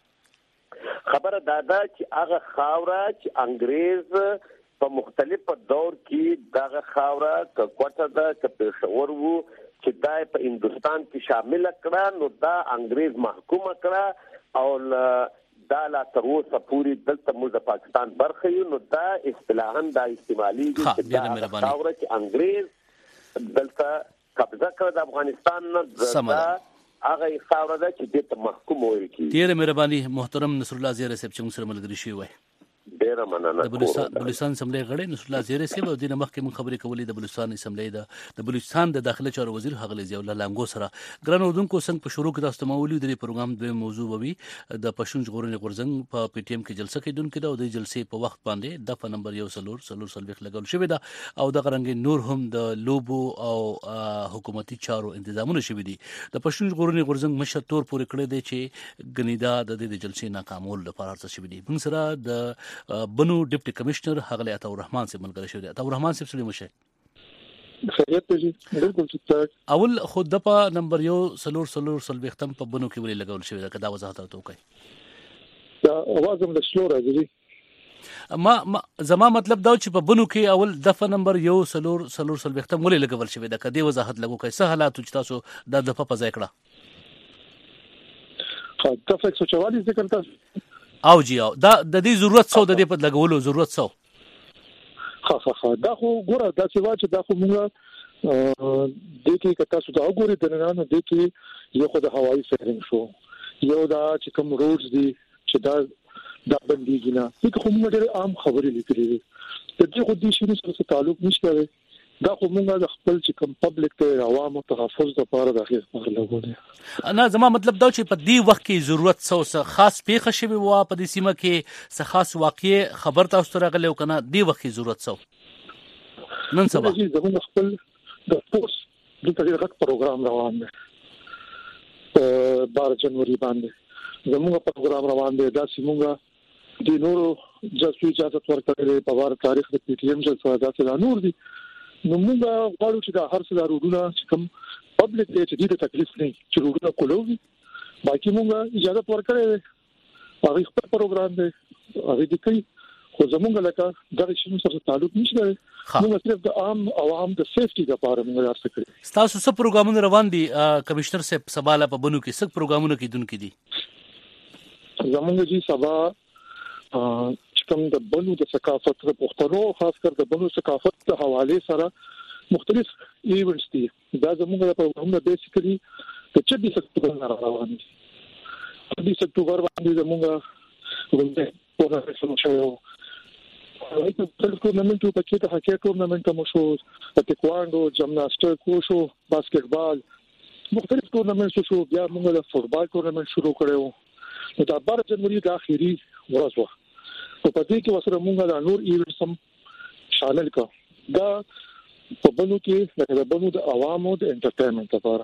خبره دادا چې هغه خاوره چې انګريز په مختلفو دور کې دغه خاوره ک کوټه ده ک پېښور وو چې دا په هندستان کې شامل کړه، نو دا انګريز محکومه کړه او دا لا تر اوسه پورې دلته موږ د پاکستان برخه یو. نو دا اصطلاحاً دا استعمالي دي چې دا خاوره چې انګريز دلته قبضه کړه د افغانستان نه، هغه خاوره ده چې دې ته محکوم وایي کی. ډیره مهرباني محترم نصر الله زیره صاحب چې موږ سره ملګری شوی وای. ډیره مننه. د بلوچستان اسمبلی غړی نصر الله زیره صاحب او د مخکې موږ خبرې کولې د بلوچستان اسمبلی د د بلوچستان د داخله چارو وزیر ښاغلی ضیاء الله لانګو سره. ګران اردوونکو څنګه په شروع کې تاسو ته مولي د پروګرام دوی موضوع وي د پښتون ژغورنې غورځنګ په پی ټی ایم کې جلسه کېدونکې ده او د جلسې په وخت باندې دغه نمبر یو سلور سلور سلويخ لګول شوی ده او د غرنګ نور هم د لوبو او حکومتي چارو تنظیمونه شوی دي. د پښتون ژغورنې غورځنګ مشر تور پورې کړی دی چې غنیدا د دې جلسې ناکامول لپاره څه شوی دي. موږ سره د بنو ډیپټي کمشنر ښاغلی عطا الرحمن صاحب ملګری شوی دی. عطا الرحمن صاحب سلام شه. خیریت دی بالکل ټیک. اول خود د په نمبر یو سلور سلور سلويختم په بنو کې ولې لګول شوی دا کدا وضاحت راته وکړي. دا आवाज هم د سلو راځي. ما, ما زما مطلب دا چې په بنو کې اول دفه نمبر یو سلور سلور سلويختم ولې لګول شوی دا کدی وضاحت لګو کوي څه حالات چې تاسو د دفه په ځای کړه. ها دفه څه چوالي ذکر تاسو او جی او دا د دې ضرورت څو د دې په لګولو ضرورت څو؟ ها ها ها دا خو ګوره دا چې وا چې دا خو موږ د دې کې تاسو دا وګورئ د نه نه د کې یو خو د هوایي فیرنګ شو، یو دا چې کوم روډز دي چې دا دا بنديږي نه، دغه خو موږ ډېر عام خبرې لیکلې دي. د دې خو د شنو سره تعلق نشته. دا خو موږ د خپل چې کوم پبلک ته عوامو تحفظ لپاره د اخیر پر لګولې. نه زما مطلب دا چې په دې وخت کې ضرورت څه خاص پیښه شوی و په دې سیمه کې څه خاص واقعي خبر تاسو ته راغلی او کنه دې وخت کې ضرورت څه نن سبا زموږ خپل د پوس د تغیرات پروګرام روان دی په بار جنوري باندې زموږ پروګرام روان دی. دا سیمه د نورو جاسوسي اجازه ورکړي په وار تاریخ د پی ټی ایم جلسه دا څه نور دي. نو موږ غواړو چې دا هر څه ضرورونه چې کوم پبلک ته چې دې تکلیف نه چې ضرورونه کولوي باقي موږ اجازه ورکړې هغه خپل پروګرام دی هغه دې کوي خو زموږ لکه دا شنو سره تعلق نشته. موږ صرف د عام عوام د سیفټي لپاره موږ راځو کړی. تاسو څه پروګرامونه روان دي کمشنر صاحب سباله په بنو کې څه پروګرامونه کیدونکې دي؟ زموږ جی سبا کوم د بنو د ثقافت د پښتنو خاص کر د بنو ثقافت د حواله سره مختلف ایونټس دي. دا زموږ په پروګرام بیسیکلی د چبي اکتوبر روان دي. چبي اکتوبر باندې زموږ ورته په رسمو شوی راځي په ټورنمنت په کې ته هکې ټورنمنت مو شو، ټیکواندو، جمناستیک شو، باسکټبال مختلف ټورنمنت شو. بیا موږ د فوټبال ټورنمنت شروع کړو. نو د بار جنوري د اخیری ورځ و په پدې کې وسره موږ د نور ایونټس هم شامل کړو. دا په بنو کې د بنو د عوامو د انټرټینمنت لپاره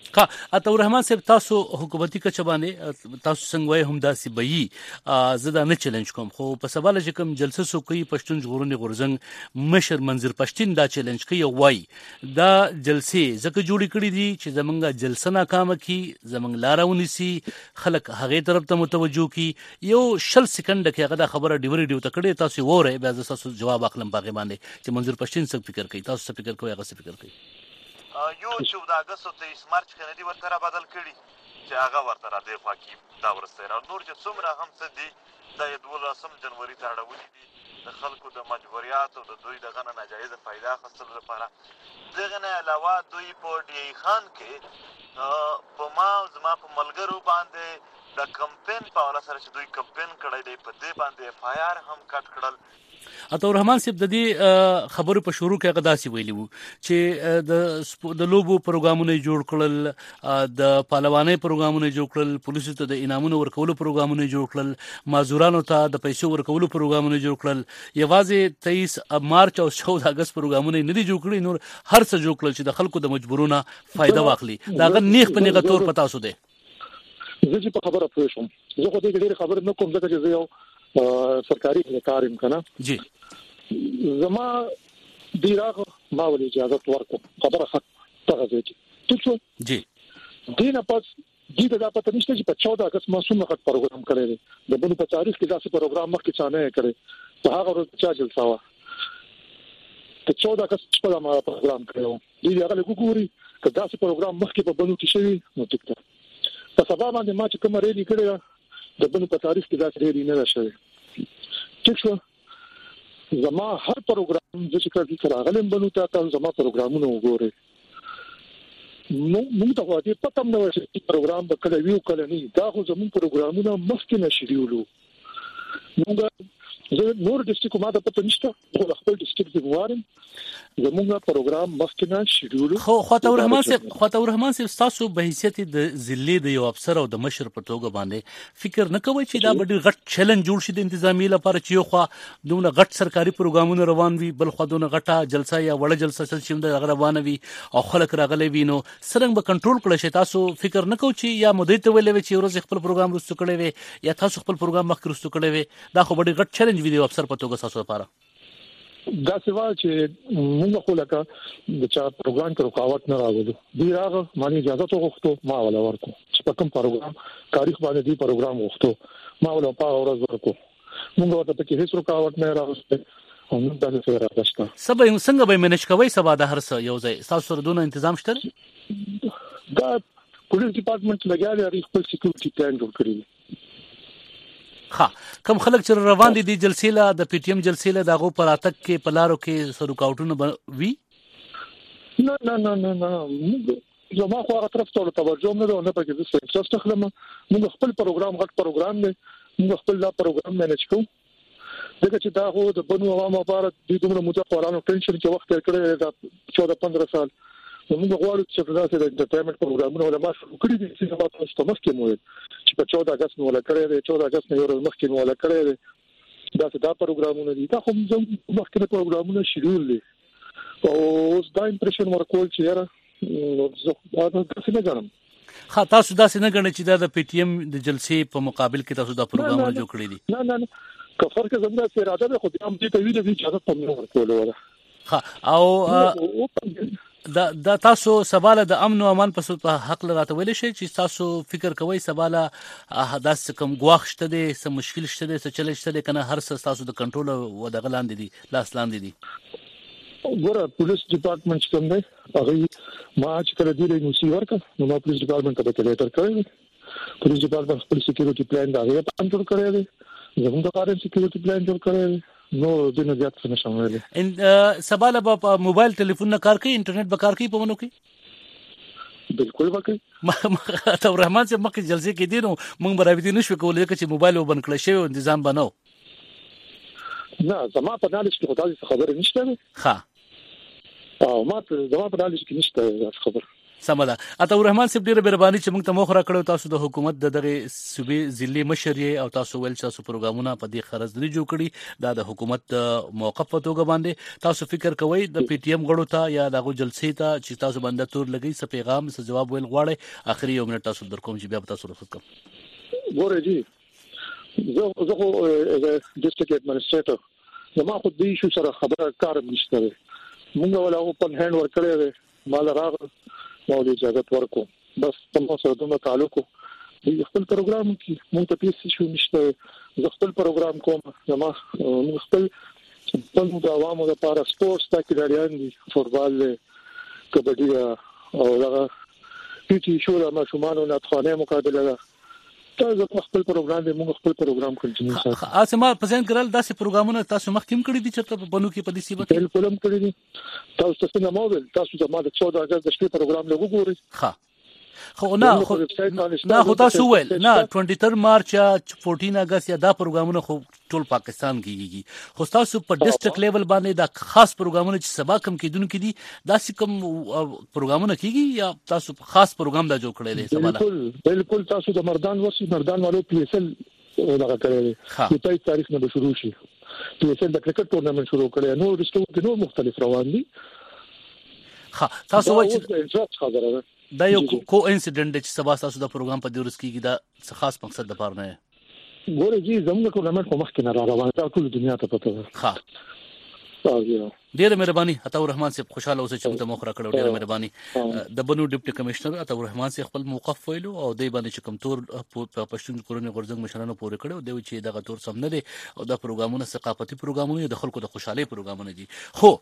کا عطا الرحمن صاحب تاسو حکومتي کچه باندې تاسو څنګه وای هم داسې بهي زدا نه چیلنج کوم خو په سواله چې کوم جلسه سو کوي پښتون ژغورنې غورزنګ مشر منظر پښتين دا چیلنج کوي وای دا جلسه زکه جوړی کړی دي چې زمونږه جلسه ناکامه کی زمونږ لارونه سي خلک هغه طرف ته متوجه کی یو شل سکند کې هغه خبره ډیوري ډیو ته کړی تاسو وره بیا تاسو جواب اخلم باغې باندې چې منظر پښتين څه فکر کوي تاسو څه فکر کوي هغه څه فکر کوي یو چې د اگست تیئیس مارچ کندي ورته بدل کړي چې هغه ورته د خواکی دا ورسته او نور چې څومره هم څه دي د دولسم جنوري ته اړولې دي د خلکو د مجبوریات او د دوی د غنه ناجایز فائدہ اخیستل لپاره دغه نه علاوه دوی په ډي خان کې په ما زما په ملګرو باندې د کمپین په اړه سره چې دوی کمپین کړی دی په دې باندې اف آی آر هم کټ کړل. عطا الرحمن صاحب د دې خبرو په شروع کې هغه داسې ویلي وو چې د د لوبو پروګرامونه جوړ کړل د پهلوانۍ پروګرامونه جوړ کړل پولیسو ته د انعامونو ورکولو پروګرامونه جوړ کړل مازورانو ته د پیسو ورکولو پروګرامونه جوړ کړل یوازې تیئیس مارچ او چودہ اگست پروګرامونه نه دي جوړ کړی نور هر څه جوړ کړل چې د خلکو د مجبورونه فائدہ واخلي داغه نیخ په نیغه تور پتا سو ده زه چې په خبره پوه شم زه خو دې ډېر خبر نه کوم ځکه چې زه یو سرکاري کار یم کنه جی زما دیراغه ما ولې اجازه ورکو خبره حق ته راځي ټیک شو جی دینه پس دې دا پته نشته چې په چودہ اگست معصوم خط پروګرام کړی دی د بل په تاریخ کې داسې پروګرام مخکې چانه کړی په هغه ورځ چې جلسه وا په چودہ اگست په ما پروګرام کړو دې هغه وګوري که داسې پروګرام مخکې په بلو کې شوی نو ټیک ده په سبا باندې ما چې کوم ریلی کړی د بل په تاریخ کې داسې ریلی نه شوی ټیک شو زما هر پروګرام چې کړی کراغلم بلو ته تاسو زما پروګرامونه وګورئ نو موږ ته واځي پته نه وایي چې پروګرام به کله ویو کله نه دا خو زموږ پروګرامونه مخکې نه شریولو موږ زه نور ډیسټریکټ ما ته پته نشته خو خپل ډیسټریکټ دی وارم زموږ پروګرام مخکې نه شریولو خو خاطر الرحمن صاحب خاطر الرحمن صاحب تاسو به حیثیت د ضلع د یو افسر او د مشر په توګه باندې فکر نه کوئ چې دا به غټ چیلنج جوړ شي د انتظامی لپاره چې یو خو دونه غټ سرکاري پروګرامونه روان وي بل خو دونه غټه جلسه یا وړه جلسه چې د روانه وي او خلک راغلي وي نو څنګه به کنټرول کړئ شي تاسو فکر نه کوئ چې یا مدیر ته ویلې چې ورځ خپل پروګرام رسو کړی وي یا تاسو خپل پروګرام مخکې رسو کړی وي دا خو به غټ چیلنج وي د افسر په توګه تاسو لپاره دا سوال چې موږ خو لکه د چا پروګرام کې رکاوټ نه راغلو دی راغ مانی اجازه ته غوښتو ما ولا ورکو چې په کوم پروګرام تاریخ باندې دی پروګرام غوښتو ما ولا په ورځ ورکو موږ ورته کې هیڅ رکاوټ نه راغله او موږ دا څه راغشته سبا څنګه به منیج کوي سبا د هر څه یو ځای تاسو سره دونه تنظیم شته دا پولیس ډپارټمنټ لګیا دی خپل سکیورټي پلان جوړ کړی ها کوم خلک چې روان دي د جلسې لا د پی ټی ایم جلسې لا دغه پر اتک کې پلارو کې سرکاوټونه وی نه نه نه نه نه زه ما خو هغه طرف ته توجه نه ده نه پکې د سنسس تخلم موږ خپل پروګرام غټ پروګرام دی موږ خپل دا پروګرام مینج کوو دغه چې دا هو د بنو عوامو لپاره د دومره موده قرانو ټینشن کې وخت کړی دا چودہ پندرہ سال موږ غواړو چې دا د انټرټینمنت پروګرامونه ولا ما کړی دي چې ما تاسو ته مخکې مو چې په چودہ اگست نو ولا کړی دی چودہ اگست نه یو مخکې نو ولا کړی دی دا څه دا پروګرامونه دي دا هم زموږ مخکې پروګرامونه شیډول دي او اوس دا امپریشن ورکول چې یاره زه دا څه نه غواړم خا تاسو دا څه نه غواړئ چې دا د پی ټی ایم د جلسې په مقابل کې تاسو دا پروګرامونه جوړ کړی دي نه نه نه که فرق زموږ سره اراده ده خو هم دې ته ویل دي چې اجازه تم ورکول وره ها او دا دا تاسو سواله د امن او امان په حق لراته ویل شي چې تاسو فکر کوئ سواله داس کم غواخ شته دي سم مشکل شته دي څه چلې شته دي کنه هر څه تاسو د کنټرول او د غلان دي لاس لاندې دي ګوره پولیس ډپارټمنټ څنګه دی هغه ما چې کله دی نو سی ورکا نو ما پولیس ډپارټمنټ ته لیټر کړی پولیس ډپارټمنټ خپل سکیورټي پلان دا غوښتل کنټرول کړی دی زموږ د کارن سکیورټي پلان جوړ کړی نو د نه زیات څه نشم ویلي ان سباله په موبایل ټلیفون نه کار کوي انټرنیټ به کار کوي په ونو کې بالکل وکړي ته رحمان سے مکه جلسې کې دي نو موږ برابرۍ نشو کولای چې موبایل وبند کړی شي او تنظیم بنو نه زما په نالج کې خدای څه خبره نشته ها او ما زما په نالج کې نشته خبره سمه ده. عطاء الرحمن صاحب ډیره مهرباني چې موږ ته موخه راکړو. تاسو د حکومت د دغه صوبې ضلعي مشر او تاسو ول تاسو پروګرامونه په دې خرڅ لري جوړ کړي دا د حکومت موقف په توګه باندې تاسو فکر کوئ د پی ټی ایم غړو ته یا دغه جلسې ته چې تاسو باندې تور لګي څه پیغام څه جواب ویل غواړي اخري یو منټ تاسو درکوم چې بیا تاسو رخصت کوم. ګوره جی زه زه خو ډیسټریکټ ایڈمنسټریټر زما خو دې شو سره خبره کار نشته مونږ ولا اوپن هاند ور کړی مال راغ نو دې اجازه ورکو بس تم سره دومره تعلق دې خپل پروګرام کې مونږ ته پیسې شو نشته زه خپل پروګرام کوم زما مونږ خپل خپل د عوامو لپاره سپورتس تاکي لريان دي فوتبال کبډي او هغه پی ټی شو د ماشومانو نه ځخانه مقابله ده تاسو خپل پروګرام دې موږ خپل پروګرام کنټینیو ساتو. اسما پسند کړل داسې پروګرامونه تاسو مخکې کړی دي چې په بنو کې په دې سیمه کې بالکل هم کړی دي تاسو څه نه موبایل تاسو زما د چودہ اگست د شپې پروګرام له وګورئ. ها خو نه خو نه خو تاسو ویل نه تر مارچ یا چودہ اگست یا دا پروګرامونه خو ټول پاکستان کېږي خو تاسو په ډیسټریکټ لیول باندې دا خاص پروګرامونه چې سبا کم کېدونکو دي دا څه کوم پروګرامونه کېږي یا تاسو خاص پروګرام دا جوړ کړی دی سبا؟ بالکل بالکل تاسو د مردان ورسي مردان والو پی ایس ال دا کړی دی په تاریخ نه شروع شي پی ایس ال د کرکټ ټورنمنت شروع کړی نو ډیسټریکټ نو مختلف روان دي. ها تاسو وایي چې خبره دا یو کو انسیډنټ چې سبا تاسو د پروګرام په دورس کې دا خاص مقصد د پاره نه ګوره جی زموږ ټورنمنت په مخ کې نه را روان دا ټول دنیا ته پته ده. ها ډیره مهرباني عطاء الرحمن صاحب خوشاله اوسئ چې موږ مخ را کړو. ډیره مهرباني. د بنو ډیپټي کمشنر عطاء الرحمن صاحب خپل موقف ویلو او دای باندې چې کوم تور په پښتون کورونی غورځنګ مشرانو پورې کړو دوی چې دغه تور سم نه دي او د پروګرامونو ثقافتي پروګرامونه د خلکو د خوشحالي پروګرامونه دي.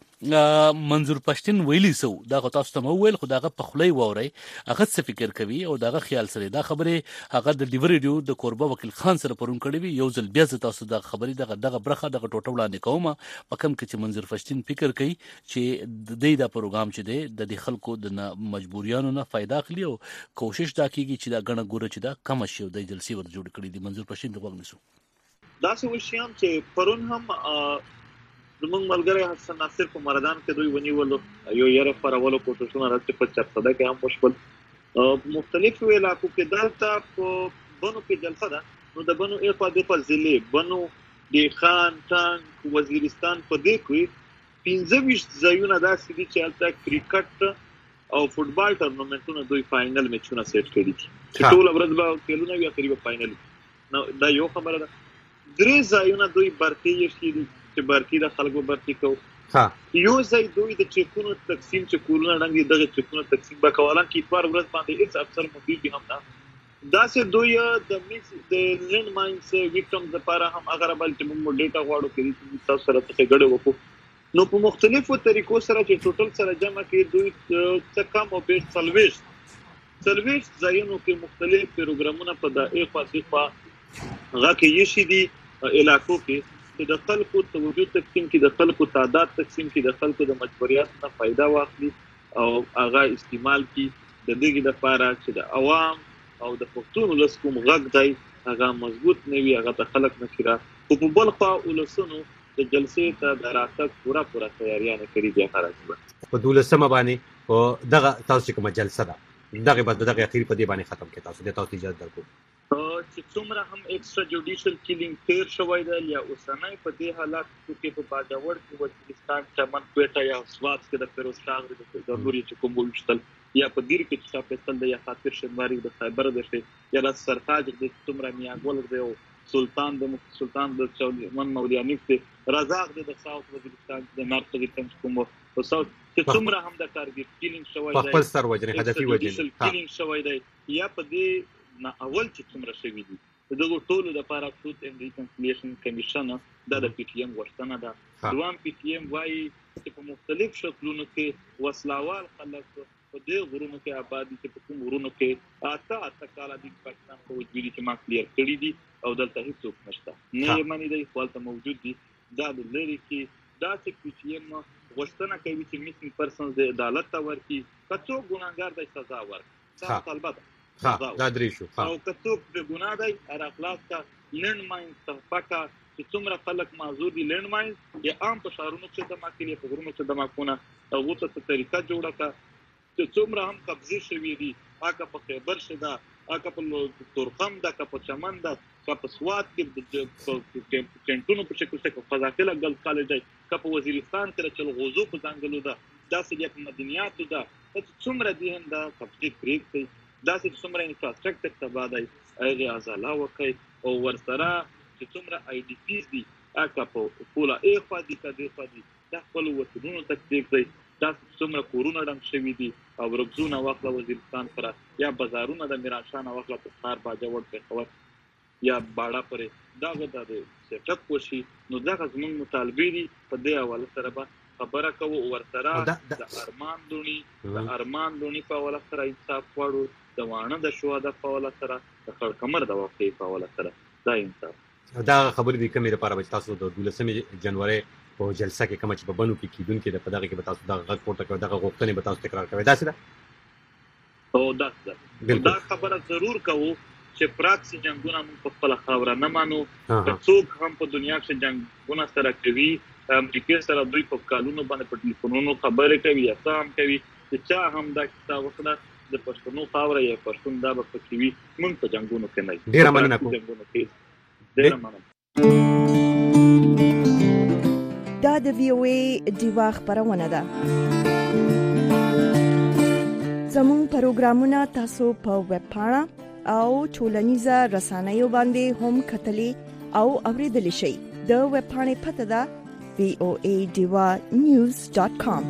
خو منظور پښتون ویلی سو دغه تاسو ته ویل خو دغه په خلای ووري هغه څه فکر کوي او دغه خیال سره دا خبره هغه د ډیو ریډیو د کوربه وکیل خان سره پرون کړی وی یو ځل بیا تاسو د خبرې دغه دغه برخه دغه ټوټه وړاندې کومه په کوم کې چې منظور پښتون فکر کوي چې د دې دا پروګرام چې دی د دې خلکو د مجبوریانو نه فائدہ اخلي او کوشش دا کوي چې دا غنه ګوره چې دا کم شي د جلسې ور جوړ کړي دي. منظور پښتون د وګنسو دا څه وشيام چې پرون هم زمونږ ملګری حسن ناصر په مردان کې دوی ونیولو یو یره پرولو کوټشونه راځي په چرته ده کې هم مشکل مختلف علاقو کې دلته په بنو کې جلسه ده نو د بنو ایفا د په ضلع بنو د خان ټانګ وزیرستان په دې کې پنځه ویشت ځایونه داسې دي چې هلته کرکټ او فوتبال ټورنمنټونه دوی فائنل میچونه سیټ کړي دي چې ټول ورځ به کلونه وي تقریبا فائنل نو دا یو خبره ده. درې ځایونه دوی برتي شي چې برتي د خلکو برتي کو ها یو ځای دوی د چکونو تقسیم چې کورونه رنګ دغه چکونو تقسیم وکولان کې اتوار ورځ باندې هیڅ افسر موجود دي هم نه دا سه دوی د میکس د لند ماینز وکټمز لپاره هم اگر بل چې موږ ډیټا غواړو کې تاسو سره څه ګډه وکړو نو په مختلفو طریقو سره چې ټوټل سره جمع کې دوی څه کم او بیش سلويش سلويش ځایونو کې مختلف پروګرامونه په دغه فاصله غاکه یشي دي علاقو کې چې د خلکو توجه تقسیم کې د خلکو تعداد تقسیم کې د خلکو د مجبوریت نه فائدہ واخلي او هغه استعمال کې د دې لپاره چې د عوام او د پښتون ولسکوم غږ دی هغه مضبوط نه وي هغه د خلک نه کړه او په بل خوا ولسونو د جلسې ته د راتګ پورا پورا تیاریانه کړې دي راځي په دولسمه باندې او دغه تاسو کومه جلسه ده دغه بعد دغه اخیری په دې باندې ختم کې تاسو د تاسو اجازه درکو چې څومره هم ایکسترا جوډیشل کیلینګ تیر شوی دی یا اوسنۍ په دې حالات کې په باجوړ کې وزیرستان چمن کوټه یا سوات کې د فیروزشاه د ضروري چې کوم وشتل یا په دیر کې چې تاسو ته یا خاطر شنواری د خیبر د شي یا د سرتاج د څومره میاګول دی سلطان د سلطان د چولمن مولیانی ته رازاق د ساوث وزیرستان د نارت وزیرستان کوم او ساوث چې څومره هم د کارګر کیلینګ شوی دی په خپل سر وجنه هدفي وجنه کیلینګ شوی دی یا په دې نه اول چې څومره شوی دی دغه ټولو د لپاره ټروت اند ریکنسیلیشن کمیشن د پی ټی ایم غوښتنه ده دوام پی ټی ایم وايي چې په مختلف شکلونو کې وسلاوال خلک په دې غرونو کې آبادی چې په کوم غرونو کې اته اته کاله د پاکستان په وجودي چې ما کلیر کړی دي او دلته هیڅوک نشته نه یې معنی دی خپل موجود دي دا د لری کې دا چې پی ټی ایم غوښتنه کوي چې میسینګ پرسنز د عدالت ته ورکړي کڅو ګناګار د سزا ورکړي دا طلبه ده ها دا درې شو او کڅو د ګناه دی هر اخلاق کا لند ماین صفقه چې څومره خلک معذور دي لند ماین یا عام په شهرونو کې د ماکلي په غرونو کې د ماکونه او غوته طریقه جوړه کا چې څومره هم قبضه شوې دي هغه په خیبر شدا هغه په تورخم دا که په چمن دا که په سوات کې د کینټونو په شکل څخه فضاکله ګل کالج دی که په وزیرستان کې چل غوزو په ځنګلو دا داسې د مدنیاتو دا څومره دي هم دا قبضه پریږدي داسې څومره انفراستراکچر تباه دی هغه ازاله وکړي او ورسره چې څومره آی ډي پیز دي هغه په پولا ای خوا دي که دی خوا دي دا خپل وطنونو ته پریږدي دا څومره کورونه ډنګ شوي دي او رکزونه واخله وزیرستان پر یا بازارونه د میرانشاه واخله په ښار باجه وړ پېښور یا باړه پرې دغه د سیټ اپ وشي نو دغه زموږ مطالبې دي په دې حواله سره به خبره کوو ورسره د ارمان دونی د ارمان دونی په حواله سره انصاف غواړو د وانه د شهدا په حواله سره د خړکمر د واقعي په حواله سره دا انصاف دا خبرې د کمې لپاره به تاسو د دولسمې جنوري په جلسه کې کوم چې په بنو کې کیدون کې د پدغه کې به تاسو د غږ پورته کوي دغه غوښتنې به تاسو تکرار کوي دا څه ده او دا څه دا خبره ضرور کوو چې پراکسي جنگونه موږ په خپل خاوره نه مانو څوک هم په دنیا کې جنگونه سره کوي امریکا سره دوی په کالونو باندې په ټلیفونونو خبرې کوي یا سم کوي چې چا هم دا کتاب وکړه د پښتنو خاوره یا پښتون دا به کوي موږ په جنگونو کې نه ډیر مننه کوم ډیر مننه دا د وی او ای دیوا خبرونه ده زموږ پروګرامونه تاسو په ویب پاڼه او ټولنیزه رسنیو باندې هم کتلی او اوریدلی شئ د ویب پاڼې پته ده وی او ای دیوا نیوز ډاٹ کام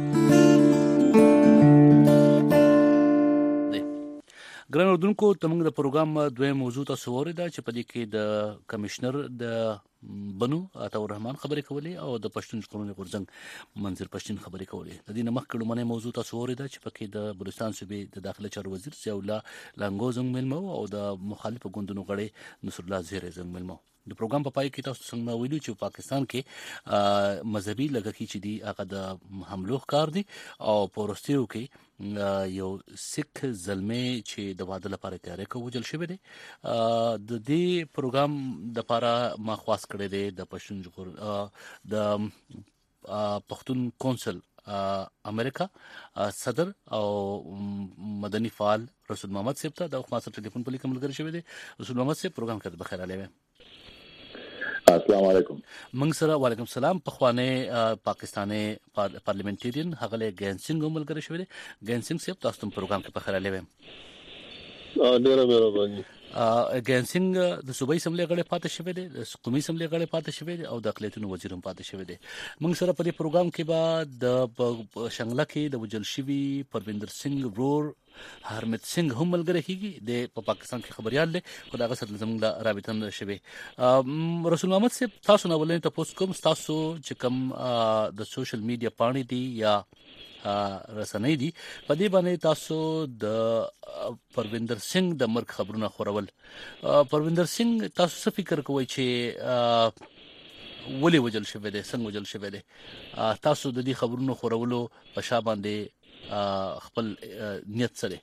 ګران اردوونکو تمنګ د پروګرام دوه موضوع تاسو اوریدا چې په دې کې د کمشنر د بنو عطا الرحمن خبرې کولې او د پښتون قانوني غورځنګ منظر پښتون خبرې کولې د دې نمخ کډو منه موضوع تاسو اوریدا چې په کې د بلوچستان صوبې د داخله چارو وزیر ضیاء الله لنګو زنګ ملمو او د مخالف ګوندونو غړي نصر الله زهره زنګ ملمو د پروګرام په پای کې تاسو څنګه ویلو چې پاکستان کې مذهبي لږکی چې دی هغه د حملو ښکار دي او پورستیو کې یو سکھ زلمه چې د واده لپاره تیاری کوي جل شوی دی د دې پروګرام د لپاره ما خواص کړی دی د پښتون د پښتون کونسل امریکا صدر او مدني فعال رسول محمد صاحب ته د خاصه ټلیفون په لیکل ملګری شوی دی رسول محمد صاحب پروګرام کې بخیر علیه السلام علیکم منګ سره وعلیکم السلام په خوانه پاکستاني پارلیمنټریان هغه ګینسنګ ملګری شوی دی ګینسنګ صاحب تاسو ته پروګرام کې بخیر علیه ډیره مهرباني ګینسنګ د صوبایي اسمبلی غړي پاتې شوی دی د قومي اسمبلی غړي پاتې شوی دی او د اقلیتونو وزیر هم پاتې شوی دی موږ سره په دې پروګرام کې به د شنګله کې د وجل شوی پرویندر سنگ رور هرمت سنگ هم ملګری کیږي د په پاکستان کې خبريال دی خدای غسر زموږ د رابطه نه شوی رسول محمد صاحب تاسو نه ولې تاسو کوم تاسو چې کوم د سوشل میډیا پاڼې دي یا رسنۍ دي په دې باندې تاسو د پرویندر سنگ د مرګ خبرونه خورول پرویندر سنگ تاسو څه فکر کوئ چې ولې وجل شوی دی څنګه وجل شوی دی تاسو د دې خبرونو خورولو په شا باندې خپل نیت سره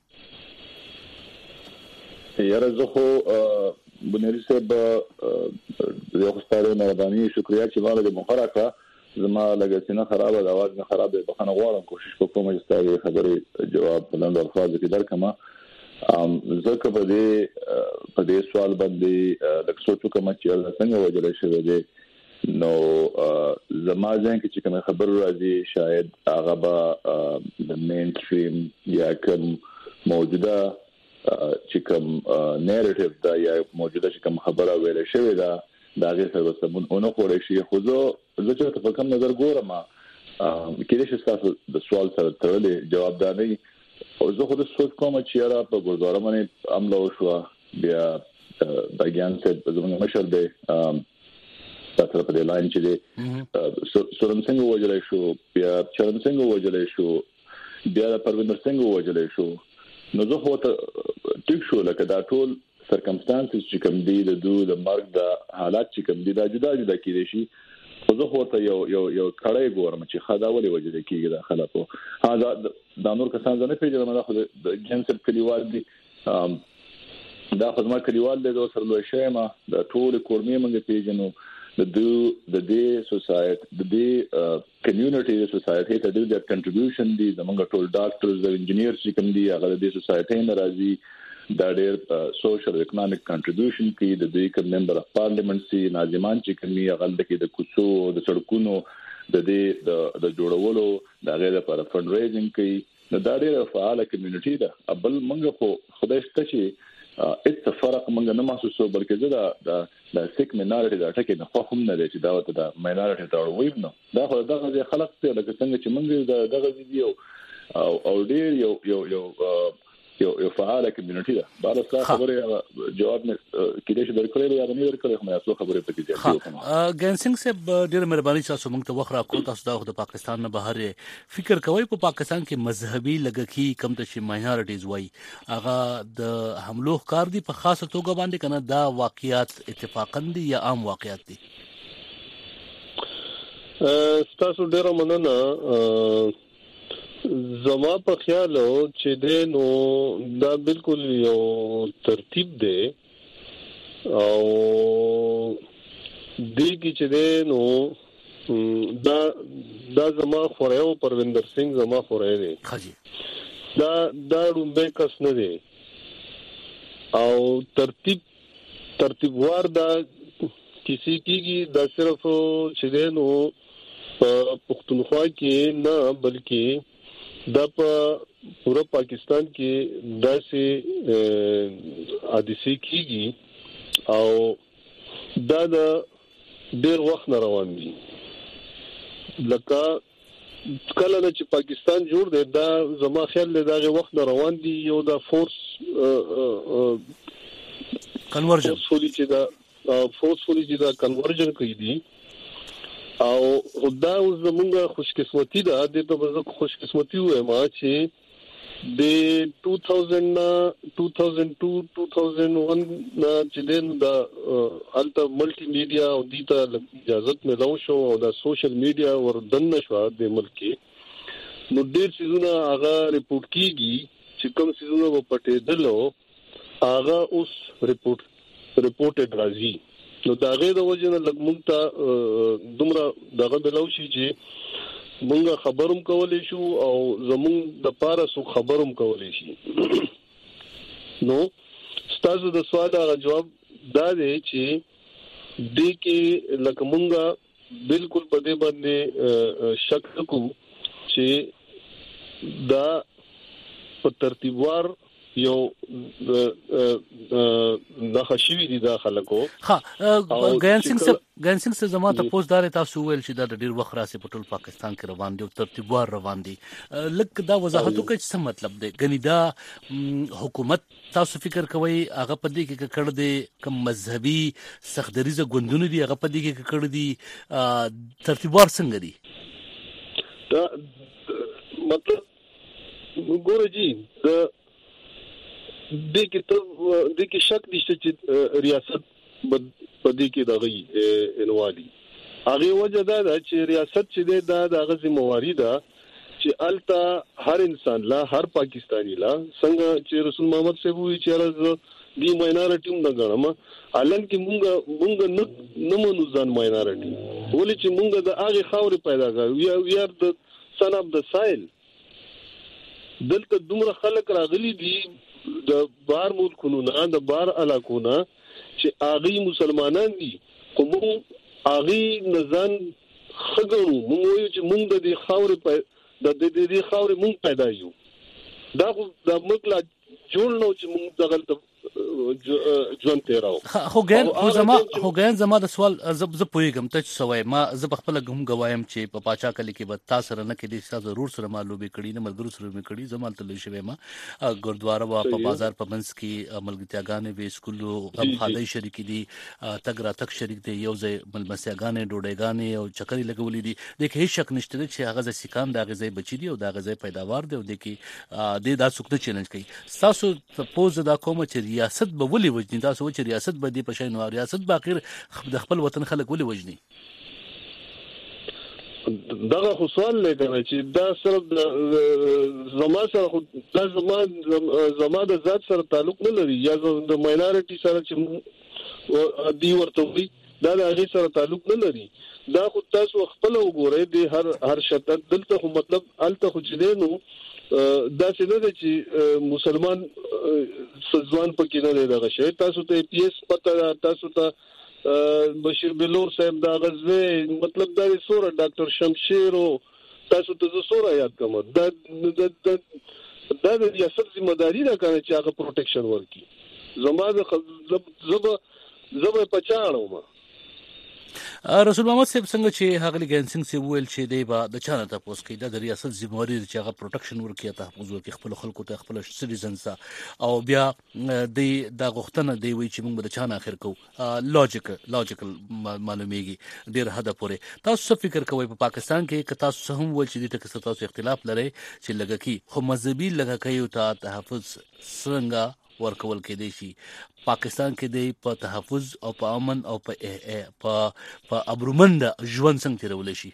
یاره زه خو بنيري صاحب یو ستاره مهرباني شکریا چې مال د مخرقه زما لګسینه خراب ده आवाज نه خراب ده بخنه غواړم کوشش کوم چې ستاسو خبرې جواب بلند الفاظ کې درکما ام زکه په دې په دې سوال باندې د څه کوم چې څنګه وجل شوی دی نو زما ځین کې چې کوم خبر راځي شاید هغه به د مین سټریم یا کوم موجوده چې کوم نریټیو دا یا موجوده چې کوم خبره ویل شوی دا دا غیر سره سمون اونو خوري شي خو زه زه چې په کوم نظر ګورم کله چې تاسو د سوال سره تړلې جواب دا نه او زه خو د سوچ کوم چې را په ګردواره باندې عمله وشو بیا د ګیان څخه زموږ مشر دی تاسو په دې لاین چې دی سورن سنگ وجلې شو بیا چرن سنگ وجلې شو بیا پرویندر سنگ وجلې شو نو زه خو ته ټیک شو لکه دا ټول سرکمستانسز چې کوم دي د دوه د مرګ د حالات چې کوم دي دا جدا جدا کېدي شي خو زه خو ته یو یو یو کړای ګورم چې خدا ولې وجلې کېږي دا خلکو ها دا د نور کسان ځنه پیژنم دا خو د جنسل کلیوال دي دا خدمت کلیوال دی د سره لوي شیمه د ټول کورمي منګ پیژنو د دې د دې سوسایټي د دې کمیونټي سوسایټي ته د دې کنټریبیوشن دي زمونږ ټول ډاکټرز او انجینیرز چې کوم دي هغه د سوسایټي نه راځي دا ډېر سوشل اکونومیک کنټریبیوشن کوي د دې کوم ممبر اف پارلیمنت سي ناظمان چې کومي هغه د کې د کوڅو د سړکونو د دې د جوړولو د غیر لپاره فند ریزینګ کوي نو دا ډېر فعال کمیونټي ده بل موږ خو خدای شته چې اته فرق موږ نه محسوسو بلکې دا د د سیک مینارټي دا ټکي نه خو هم نه لري چې دا وته د مینارټي ته وروي نو دا خو دغه خلک ته لکه څنګه چې موږ دغه ویډیو او او ډېر یو یو یو یو یو فعال کمیونټي ده دا څه خبره جواب نه کېدې چې درکړې یا نه درکړې خو تاسو خبره پکې دي ګنسنګ صاحب ډېر مهرباني تاسو موږ ته وخره کو تاسو دا د پاکستان نه بهر فکر کوي په پاکستان کې مذهبي لګکی کم ته چې ماینورټیز وای هغه د حملو کار دي په خاصه توګه باندې کنه دا واقعیات اتفاقا دي یا عام واقعیات دي تاسو ډېر مننه زما په خیال چې د نو دا بالکل یو ترتیب دی او دې کې چې د نو دا دا زما خورایو پرویندر سنگ زما خورای دی دا دا رومبه کس نه دی او ترتیب ترتیبوار دا کسی کیږي دا صرف چې د نو پښتونخوا کې نه بلکې دا په پورا پاکستان کې داسې حادثې کیږي او دا د ډېر وخت نه روان دي لکه کله چې پاکستان جوړ دی دا زما خیال دی دا وخت نه روان دي یو دا فورس کنورژن فورسفولي چې دا فورسفولي چې دا کنورژن کوي دي او خدا اوس زمونږه خوشقسمتي ده د ته به خوشقسمتي وای ما چې د دوه هزار دوه هزار دو دوه هزار یک چې دین د الټا ملټي میډیا او د ته اجازه ملو شو او د سوشل میډیا وردن شو د ملک نو ډیر سيزونه هغه ریپورت کیږي چې کوم سيزونه په پټېدلو هغه اوس ریپورت ریپورټډ راځي نو دا غي د وجه نه لګمون ته دومره دغه بلو شي چې مونږه خبروم کولې شو او زمون د پاره سو خبروم کولې شي نو ستاسو د سوال غو جواب دا دی چې د کې لګمونګه بالکل په دې باندې شک کو چې دا په ترتیبوار یو د خشوی دي داخله کو ها ګانسنګ سره ګانسنګ سره زما ته پوسټدار تاسو ویل چې دا ډیر وخت راسي په ټول پاکستان کې روان دي او ترتیبوار روان دي لکه دا وضاحت وکړي څه مطلب دی غنی دا حکومت تاسو فکر کوي هغه په دې کې کړه دي کوم مذهبي سختدریزه ګوندونه دي هغه په دې کې کړه دي ترتیبوار څنګه دي دا مطلب ګوره جی د د کې ته د کې شک نشته چې ریاست په دې کې دغه انوالي هغه وجه دا چې ریاست چې دا د ذمہواری ده چې التا هر انسان لا هر پاکستانی لا څنګه چې رسول محمد صاحب وی چې راز دی ماینورټي هم غنم الان کې مونږ مونږ نه مونږ ځان ماینورټي ولې چې مونږ د هغه خاورې پیدا کړو وی ار د سن اف د سایل دلته دومره خلک راغلي دي د بار ملکونو نه د بار علاقونو چې اغي مسلمانان دي کوم اغي نزان خګړو موږ چې موږ د دې خاورې د دې دې خاورې موږ پیدا یو دا د مکلا جوړ نو چې موږ دغه ژوند تیراو خو ګان خو زما خو ګان زما د سوال زب ز پویګم ته سوای ما ز خپل غم غوایم چې په پاچا کلی کې به تاسو نه کې دي ضرور سره معلومه کړي نه ملګرو سره مې کړي زما ته لوي شوی ما ګردواره وا په بازار په منس کې ملګرتیاګانې به سکولو غم خالي شریک دي تګ را تک شریک دي یو ځای ملمسیاګانې ډوډېګانې او چکرې لګولې دي د هیڅ شک نشته چې هغه ځ سکان د غزې بچی دي او د غزې پیداوار دی او د کې د دا سوکته چیلنج کوي تاسو سپوز دا کوم چې ریاست به ولي وجني تاسو چې ریاست به دی په شای نو ریاست باقیر د خپل وطن خلک ولي وجني دغه خو سوال لګنه چې دا صرف زما سره دا زما زما د ذات سره تعلق نه لري یا د ماینورټي سره چې دی ورته وي دا د هغه سره تعلق نه لري. دا خو تاسو خپل وګورئ د هر هر شتت دلته خو مطلب الته خو چې نو دا څه نه چې مسلمان سزوان پکې نه لږه شي. تاسو ته پی ایس پته تاسو ته بشیر بلور صاحب دا غزوه مطلب دا سوره ډاکټر شمشیر او تاسو ته سوره یاد کوم دا دا د ریاست ذمہ داری ده کنه چې هغه پروټیکشن ورکړي. زما د زب زب پچاړو ما رسول محمد صاحب څنګه چې هغه ګانسنګ سی ویل چې دی با د چانه تاسو کې د ریاست ذمہواری چې هغه پروټیکشن ورکړي تحفظ ورکړي خپل خلکو ته خپل سټیزنز او بیا د د غوښتنه دی وی چې موږ د چانه اخر کو لوجیک لوجیکل معلومیږي ډیر حد پورې. تاسو څه فکر کوئ په پاکستان کې که تاسو هم ول چې د ټکس تاسو اختلاف لري چې لګه کی خو مذهبي لګه کوي ته تحفظ څنګه ورکول کې دی شي پاکستان کې دی په تحفظ او په امن او په په په ابرومند ژوند څنګه تیرول شي؟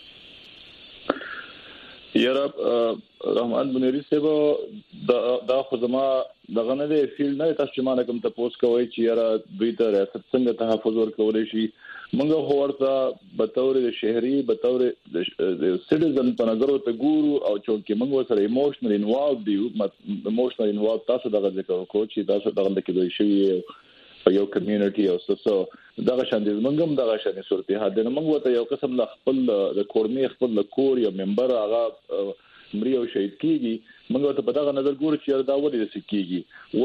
یاره رحمان بنيري صاحب دا دا خو زما دغه نه دی فیل نه تاسو چې ما کوم تاسو کوی چې یاره دوی ته ریاست څنګه تحفظ ورکول شي. موږ هو ورته به تور د شهري به تور د سټیزن په نظر ته ګورو او چې موږ سره ایموشنل انوالو دی ایموشنل انوالو تاسو دغه ذکر کوو چې تاسو دغه د کې دوی شي په یو کمیونټي او سسو دغه شان دي موږ هم دغه شان صورتحال دی. موږ ته یو قسم ل خپل د کورنۍ خپل کور یا ممبر هغه مری او شهید کیږي. موږ ته په دغه نظر ګورو چې دا ولې د سکیږي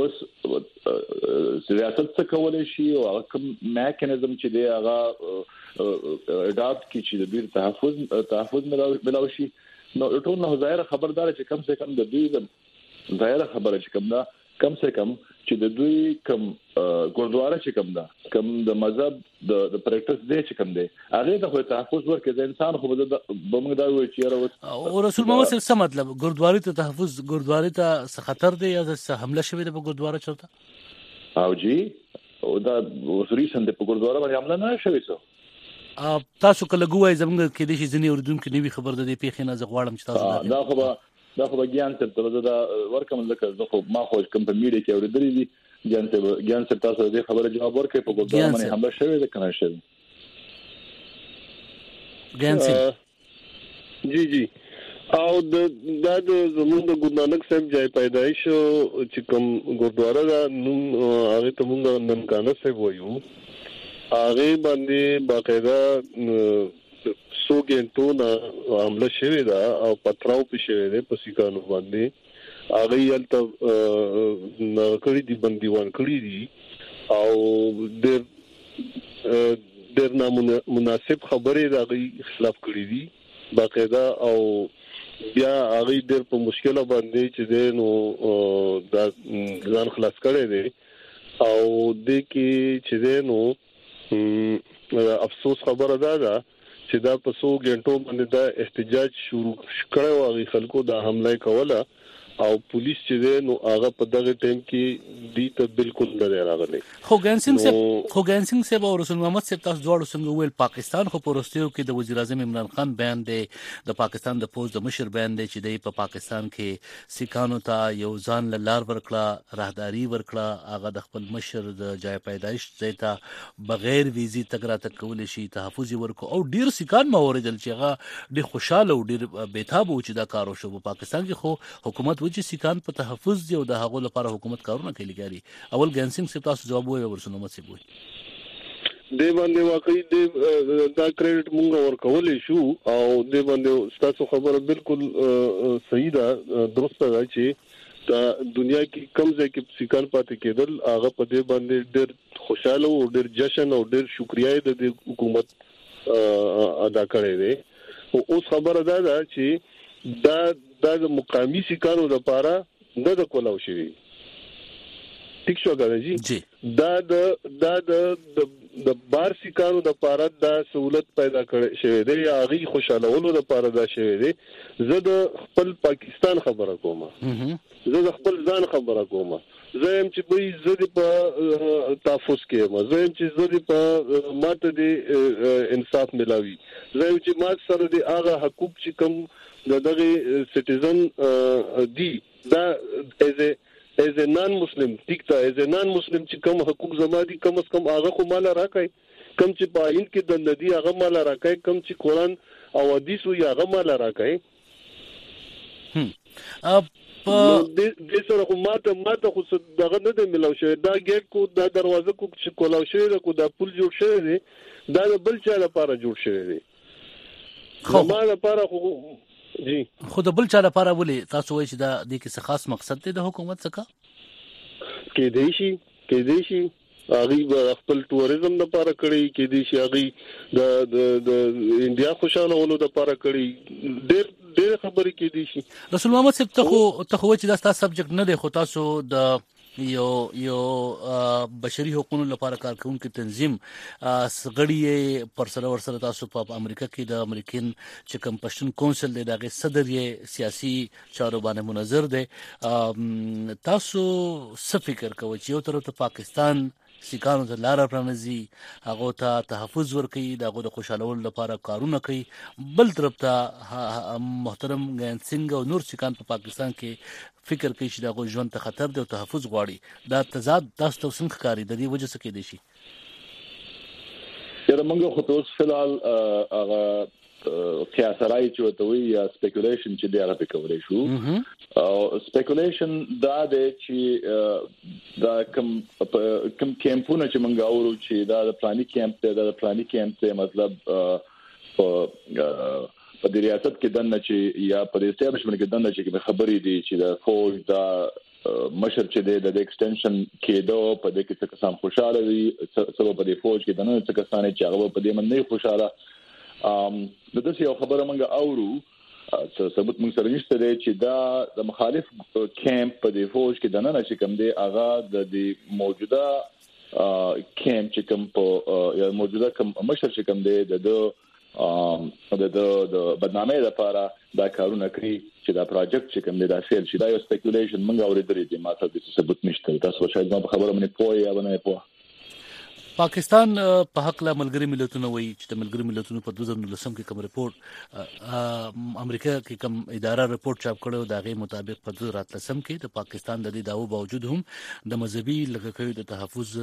اوس ریاست څه کولای شي او هغه کوم میکانیزم چې دی هغه اډاپټ کی چې د دوی تحفظ تحفظ ملاوي شي. نو ټول نه ظاهر خبردار چې کم سے کم د دوی ظاهر خبره چې کم دا کم سے کم چې د دوی کم ګوردواره چې کم دا کم د مذهب د پریکټس دی چې کم دی هغه د خو تحفظ ورکړي د انسان خو به موږ دا وایو چې یاره او رسول محمد صلی الله علیه وسلم مطلب ګوردواره ته تحفظ ګوردواره ته خطر دی یا څه حمله شوی د ګوردواره چرته او جی او دا ریسنت په ګوردواره باندې حمله نه شوی څه تاسو کله ګوای زموږ کې د شي ځنی اوردونکو نیوي خبر ده د پیښې نه زغواړم چې تاسو دا خو دا خو ګیان ته دا ورکم لکه زه خو ما خو کوم په میډیا کې اوریدلې دي ګیان ته ګیان ته تاسو دې خبره جواب ورکړئ په ګوردواره باندې حمله شوی ده کنه شوی ګیان جی جی او د د زموږ د ګورو نانک صاحب ځای پیدایش چې کوم ګوردواره دا نوم هغه ته موږ ننکانه صاحب وایو هغه باندې باقاعده سو ګنټو نه حمله شوی دا او پتراو په شوی دی په سیکانو باندې هغه یلته نکړی دی بندیوان کړی دی او ډېر ډېر نامناسب خبرې دا غي خلاف کړی دی باقاعده او بیا هغه ډېر په مشکله باندې چې دی نو دا ځان خلاص کړی دی او د کې چې دی نو افسوس خبره ده ده چې دا په څو غنټو باندې دا احتجاج شروع کړو او خلکو دا حمله کوله او پولیس چې دی نو هغه په دغه ټیم کې دی ته بالکل نه راغلی. خو ګانسنګ صاحب خو ګانسنګ صاحب او رسول محمد صاحب تاسو دواړو څنګه ویل پاکستان خو پروستیو کې د وزیر اعظم عمران خان بیان دی د پاکستان د پوز د مشر بیان دی چې دی په پاکستان کې سیکانو ته یو ځان لار ورکړه راهداري ورکړه هغه د خپل مشر د جای پیدایش ځای ته بغیر ویزي تګ راتګ کول شي تحفظ ورکړه او ډیر سیکان موریدل چې هغه ډیر خوشاله او ډیر بیتاب و چې دا کار وشو په پاکستان کې خو حکومت و چې سیکان په تحفظ دی او د هغو لپاره حکومت کارونه کوي ګاري اول ګانسنګ صاحب تاسو جواب وایو ورسره مو څه وایي دی باندې واقعي دی دا کریډټ مونږ ورکولې شو او دی باندې تاسو خبره بالکل صحیح ده درسته ده چې دا دنیا کې کم ځای کې سیکان پاتې کېدل هغه په دې باندې ډېر خوشاله او ډېر جشن او ډېر شکریا د حکومت ادا کړی دی او اوس خبره ده چې دا د مقامی سیکانو لپاره نه د کولاو شي ټیک شو غواړي جی دا د دا د د بار سیکانو لپاره دا سہولت پیدا کړي شوی دی یا غي خوشالهولو لپاره دا شوی دی زه د خپل پاکستان خبره کوم زه د خپل ځان خبره کوم زه هم چې به زه په تحفظ کې ما زه هم چې زه په ماته دی انصاف ملاوي زه هم چې ما سره دی هغه حقوق چې کوم دغه سټیزن دی دا از از نان مسلم ټیک ته از نان مسلم چې کوم حقوق زما دي کم از کم هغه خو مال راکای کم چې په عین کې د ندی هغه مال راکای کم چې قرآن او حدیث وی هغه مال راکای هم اب د سره خو ماته ماته خو دغه نه دی ملو شوی دا ګیټ کو دا دروازه کو چې کولاو شوی کو دا پل جوړ شوی دی دا بل چا لپاره جوړ شوی دی خو ما لپاره خو جی خو د بل چا لپاره ولې تاسو وایي چې دا د کې خاص مقصد دی د حکومت څخه کې دی شي کې دی شي هغه خپل ټوریزم لپاره کړی کې دي چې هغه د د د انډیا خوشاله ولو لپاره کړی ډېر ډېر خبرې کې دي شي رسول محمد صاحب ته خو ته خو چې دا تاسو سبجیکټ نه دی خو تاسو د یو یو بشري حقوقو لپاره کارکونکو تنظیم سغړی پر سره ور سره تاسو په امریکا کې د امریکن چې کم پښتون کونسل دی دغه صدر یې سیاسي چارو باندې منظر دی تاسو څه فکر کوئ چې یو طرف ته پاکستان سیکانو ته لار پرانځي هغه ته تحفظ ورکړي دغه د خوشالولو لپاره کارونه کوي بل طرف ته محترم ګیان سنگ او نور سیکان په پاکستان کې فکر کوي چې دغه ژوند ته خطر دی او تحفظ غواړي دا تضاد تاسو ته څنګه ښکاري د دې وجه څه کې دي شي یره موږ خو اوس فلال هغه قیاسرای چې وتوي یا سپیکولیشن چې دی هغه پکولې شو او سپیکولیشن دا د چې دا کم کم کیمپونه چې موږ اورو چې دا د پلاني کیمپ ته د پلاني کیمپ ته مطلب په په د ریاست کې دنه چې یا په اسټابلیشمنت کې دنه چې خبرې دي چې د فوج دا مشر چې د ایکستنشن کېدو په دې کې څه کسان خوشاله دي سبب په دې فوج کې دنه څه کسان چې هغه په دې باندې خوشاله ام د دې یو خبره موږ اورو څه ثبوت موږ سره نشته دی چې دا د مخالف کیمپ په دی فوج کې دنه نشي کوم دی هغه د دې موجوده کیمپ چې کوم په یا موجوده کوم مشر چې کوم دی د ام د د بدنامۍ لپاره دا کارونه کوي چې دا پروجیکټ چې کوم دی دا فیل شي دا یو سپیکولیشن موږ اورېدلې دي ماته د ثبوت نشته تاسو شاید ما په خبره باندې پوهه یا نه پوهه پاکستان په حق لا ملګری ملتونو وایي چې د ملګری ملتونو په دوه زره نولسم کې کوم ریپورت امریکا کې کوم اداره ریپورت چاپ کړو دا غي مطابق په دوه زره اتلسم کې د پاکستان د دې داو باوجود هم د مذهبي لږکیو د تحفظ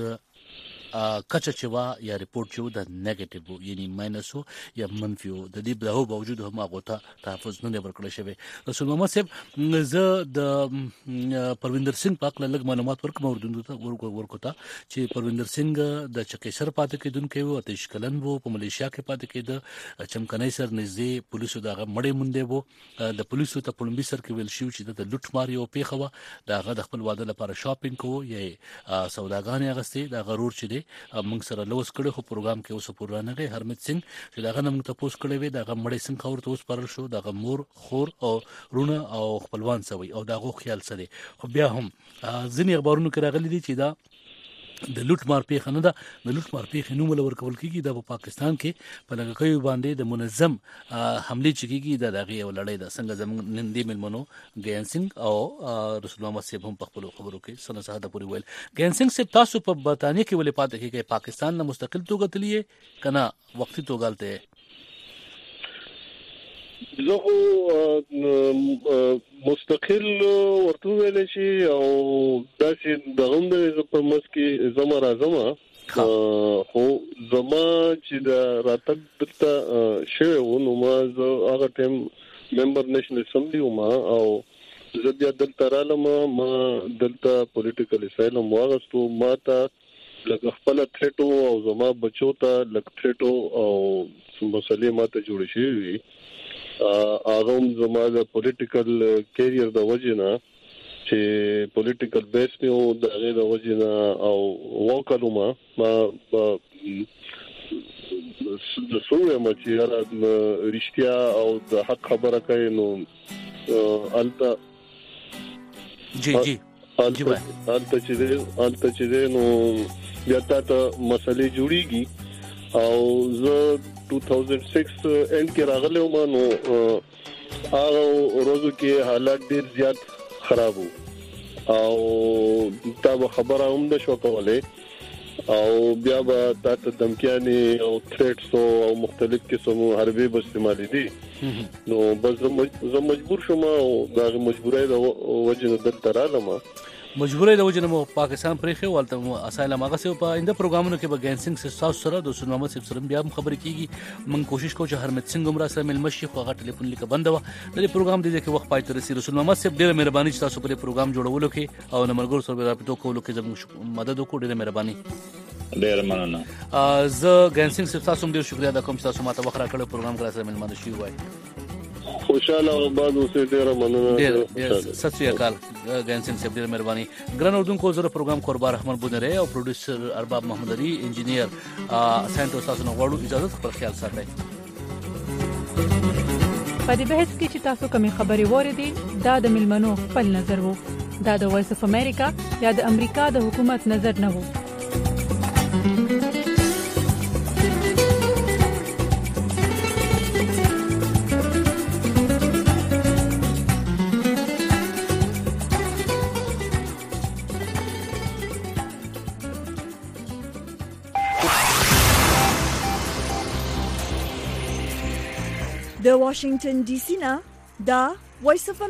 کچا چوا یا ریپورت شو د نیگیټیو یعنی ماینس یا منفي د دې داو باوجود هم هغه ته تحفظ نه ورکړل شوی رسول محمد صاحب زه د پرویندر سنگ پاک لږ معلومات ورکوم ورته ورکوتا چې پرویندر سنگ د چکیسر پاتې کېدونکو وو اتش کلن وو په ملیشیا کې پاتې کېد چمکنای سر نږدې پولیسو دغه مړې مونډه وو د پولیسو ته پړمبي سر کې ویل شو چې د لوټ ماری او پیخوا دغه د خپل واده لپاره شاپینګ کوو یا سوداګانې اغستې د غرور چې موږ سره لوس کړو خو پروګرام کې اوس پورا نه غي هرمت سنگ چې داغه موږ ته پوس کړی وي داغه مړی سنگ خور ته اوس پرل شو داغه مور خور او رونه او خپلوان سوي او داغه خیال سره خو بیا هم ځینې اخبارونو کې راغلي دي چې دا د لوټ مار پیښه نه ده د لوټ مار پیښه نوم ول ورکول کیږي د پاکستان کې په لږکیو باندې د منظم حمله چکیږي د دغه یو لړۍ د څنګه زموږ نندې ملمنو ګیان سنگ او رسول محمد صاحب هم په خپل خبرو کې سنه ساده پوری ویل ګیان سنگ صاحب تاسو په برتانیې کې ولې پاتې کېږي پاکستان نه مستقل توګه تللی کنا وختي توګالته زه مستقل ورته ویل شي او داسې د هم د په مسکی زما راځم خو زما چې د راتګ دلته شوی نو ما زه هغه ټیم ممبر نېشنل اسمبلی وم او زه بیا دلته رالم ما دلته پولیټیکل اسایلم واغستو ما ته لکه خپل تھریټو او زما بچو ته لکه تھریټو او مسلې ما ته جوړ شي هغه زما د پولیټیکل کیریئر د وجنه چې پولیټیکل بیس په د هغه د وجنه او وکړم ما د سوره مچ رښتیا او د حق خبره کوي نو الته جی جی الته الته چې الته چې نو بیا تاسو مسلې جوړیږي او زه دو هزار شش اند کې راغلی وم نو هغه ورځو کې حالات ډیر زیات خراب وو او دا خبره هم د شو کوله او بیا به تاسو دمکیانې او تھریټس او مختلف قسمو حربي استعمالي دي نو بس زه مجبور شوم او دا مجبورای د وجه نه دلته رالم مجبورې د وجنه مو پاکستان پرېخه ولته اسایلم هغه څه په انده پروګرامونو کې به ګینسنګ سره سره د سن محمد سره بیا خبرې کیږي من کوشش کوم چې هرمت سنگ عمر سره مل مشي خو هغه ټلیفون لیک بند و د پروګرام د دې کې وخت پای تر رسي رسول محمد صاحب ډېر مهرباني چې تاسو په پروګرام جوړولو کې او نمبرګور سره رابطه کولو کې زموږ مدد وکړو ډېر مهرباني ډېر مننه زه ګینسنګ سره تاسو ډېر شکریا د کوم تاسو ماته وخت راکړو پروګرام کړه سره مل منشي وای خوشاله او بعد اوسه ډېر مننه ډېر ست شری اکال ګینسنګ صاحب ډېر مهرباني ګران اردوونکو زره پروګرام قربان رحمان بونره او پروډوسر ارباب محمد علي انجینیر سانټو تاسو نو غواړو اجازه خپل خیال ساتئ په دې بحث کې چې تاسو کومې خبرې وریدي دا د ملمنو خپل نظر وو دا د وایس اف امریکا یا د امریکا د حکومت نظر نه وو د واشنگټن ډي سي نه دا وایس اف